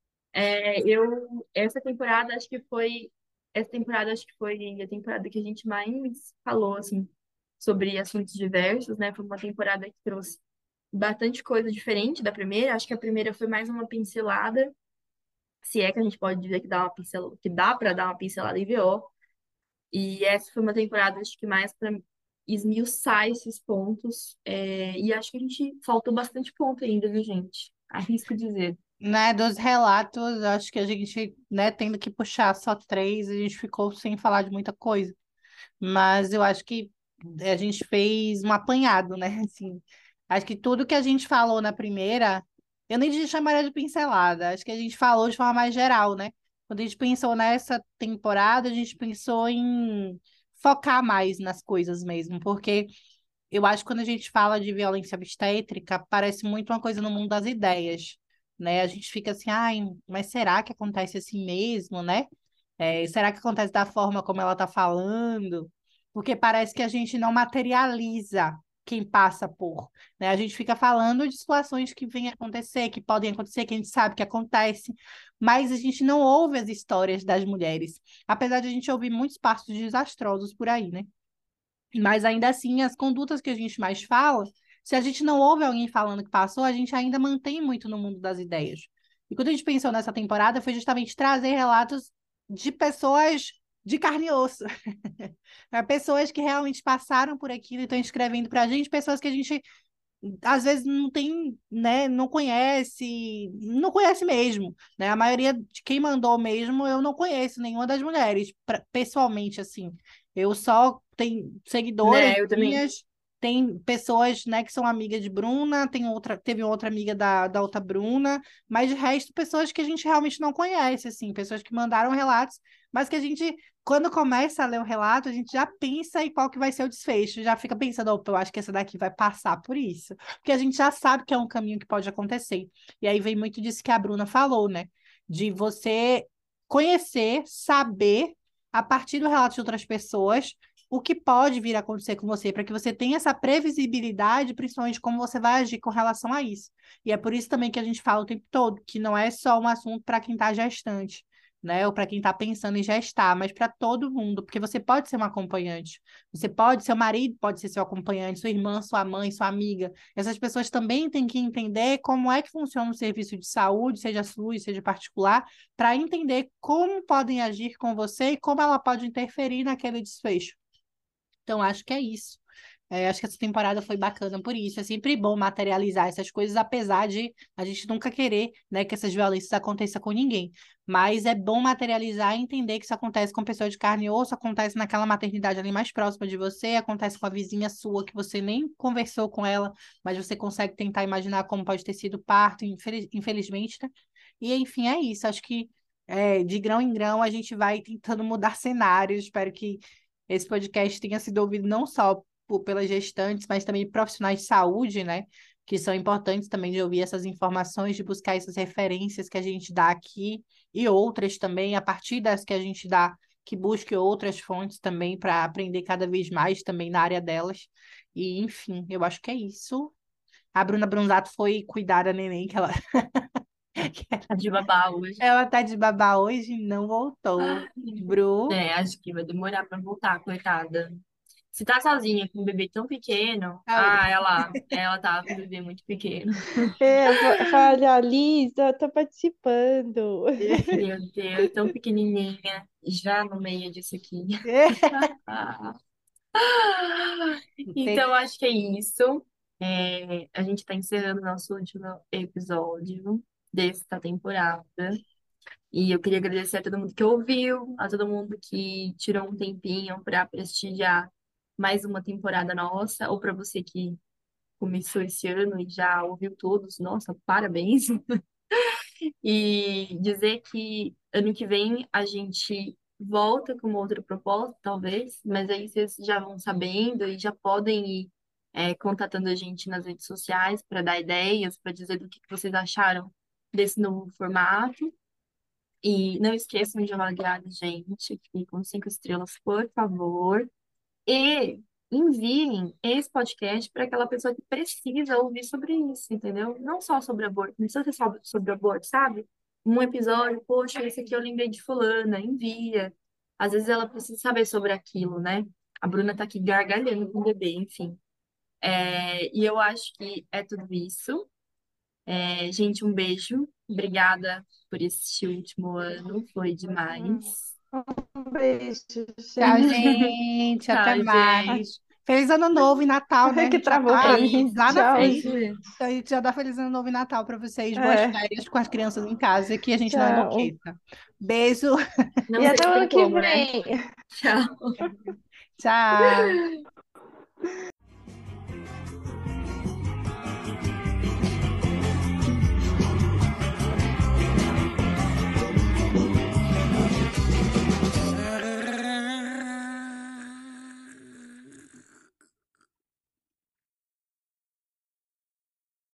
Essa temporada acho que foi a temporada que a gente mais falou, assim, sobre assuntos diversos, né? Foi uma temporada que trouxe bastante coisa diferente da primeira. Acho que a primeira foi mais uma pincelada, se é que a gente pode dizer que que dá para dar uma pincelada em VO. E essa foi uma temporada, acho que mais para esmiuçar esses pontos. E acho que a gente faltou bastante ponto ainda, viu, gente? Arrisco dizer. Né, dos relatos, acho que a gente, né, tendo que puxar só três, a gente ficou sem falar de muita coisa. Mas eu acho que a gente fez um apanhado, né? Assim, acho que tudo que a gente falou na primeira, eu nem chamaria de pincelada, acho que a gente falou de forma mais geral, né? Quando a gente pensou nessa temporada, a gente pensou em focar mais nas coisas mesmo, porque eu acho que quando a gente fala de violência obstétrica, parece muito uma coisa no mundo das ideias, né? A gente fica assim, ai, mas será que acontece assim mesmo, né? Será que acontece da forma como ela está falando? Porque parece que a gente não materializa quem passa por, né? A gente fica falando de situações que vêm acontecer, que podem acontecer, que a gente sabe que acontece, mas a gente não ouve as histórias das mulheres, apesar de a gente ouvir muitos partos desastrosos por aí, né? Mas ainda assim, as condutas que a gente mais fala, se a gente não ouve alguém falando que passou, a gente ainda mantém muito no mundo das ideias. E quando a gente pensou nessa temporada, foi justamente trazer relatos de pessoas de carne e osso. Pessoas que realmente passaram por aquilo e estão escrevendo para a gente, pessoas que a gente às vezes não tem, né, não conhece mesmo, né? A maioria de quem mandou mesmo, eu não conheço nenhuma das mulheres, pessoalmente, assim. Eu só tenho seguidoras Né, eu também. minhas, tem pessoas, né, que são amigas de Bruna, teve outra amiga da outra Bruna, mas de resto, pessoas que a gente realmente não conhece, assim, pessoas que mandaram relatos, mas que a gente quando começa a ler o relato, a gente já pensa em qual que vai ser o desfecho, já fica pensando, opa, eu acho que essa daqui vai passar por isso. Porque a gente já sabe que é um caminho que pode acontecer. E aí vem muito disso que a Bruna falou, né? De você conhecer, saber, a partir do relato de outras pessoas, o que pode vir a acontecer com você, para que você tenha essa previsibilidade, principalmente como você vai agir com relação a isso. E é por isso também que a gente fala o tempo todo, que não é só um assunto para quem está gestante, né? Ou para quem está pensando em gestar, mas para todo mundo, porque você pode ser uma acompanhante. Você pode, seu marido pode ser seu acompanhante, sua irmã, sua mãe, sua amiga. Essas pessoas também têm que entender como é que funciona o serviço de saúde, seja SUS, seja particular, para entender como podem agir com você e como ela pode interferir naquele desfecho. Então, acho que é isso. Acho que essa temporada foi bacana por isso. É sempre bom materializar essas coisas, apesar de a gente nunca querer, né, que essas violências aconteçam com ninguém. Mas é bom materializar e entender que isso acontece com pessoas de carne e osso, acontece naquela maternidade ali mais próxima de você, acontece com a vizinha sua que você nem conversou com ela, mas você consegue tentar imaginar como pode ter sido o parto, infelizmente, né? E enfim, é isso. Acho que de grão em grão a gente vai tentando mudar cenários. Espero que esse podcast tenha sido ouvido não só pelas gestantes, mas também profissionais de saúde, né? Que são importantes também de ouvir essas informações, de buscar essas referências que a gente dá aqui e outras também, a partir das que a gente dá, que busque outras fontes também para aprender cada vez mais também na área delas. E, enfim, eu acho que é isso. A Bruna Brunzato foi cuidar da neném, que ela, Tá de babá hoje. ela tá de babá hoje e não voltou. Ai, Bru. acho que vai demorar pra voltar, coitada. Se tá sozinha com um bebê tão pequeno, Ah, ela tá com um bebê muito pequeno. Olha, a Lisa tá participando. Meu Deus, tão pequenininha, já no meio disso aqui. Tem- Então, acho que é isso. A gente está encerrando nosso último episódio desta temporada. E eu queria agradecer a todo mundo que ouviu, a todo mundo que tirou um tempinho para prestigiar mais uma temporada nossa, ou para você que começou esse ano e já ouviu todos. Nossa, parabéns! E dizer que ano que vem a gente volta com uma outra proposta, talvez, mas aí vocês já vão sabendo e já podem ir contatando a gente nas redes sociais para dar ideias, para dizer do que vocês acharam desse novo formato. E não esqueçam de avaliar a gente aqui com 5 estrelas, por favor. E enviem esse podcast para aquela pessoa que precisa ouvir sobre isso, entendeu? Não só sobre aborto, não precisa ser só sobre aborto, sabe? Um episódio, poxa, esse aqui eu lembrei de fulana, envia. Às vezes ela precisa saber sobre aquilo, né? A Bruna tá aqui gargalhando com o bebê, enfim. E eu acho que é tudo isso. Gente, um beijo. Obrigada por este último ano, foi demais. Um beijo, Tchau, gente. gente. Até Tchau, gente. mais. Feliz Ano Novo e Natal, né? A Que gente já travou tá pra É mim. isso, lá na Tchau, é isso frente. gente. mesmo. Então a gente já dá Feliz Ano Novo e Natal para vocês. Boas É, férias com as crianças em casa e que a gente não tchau. enlouqueça. Beijo. Não E sei até se o tem ano que como, né? vem. Tchau. Tchau.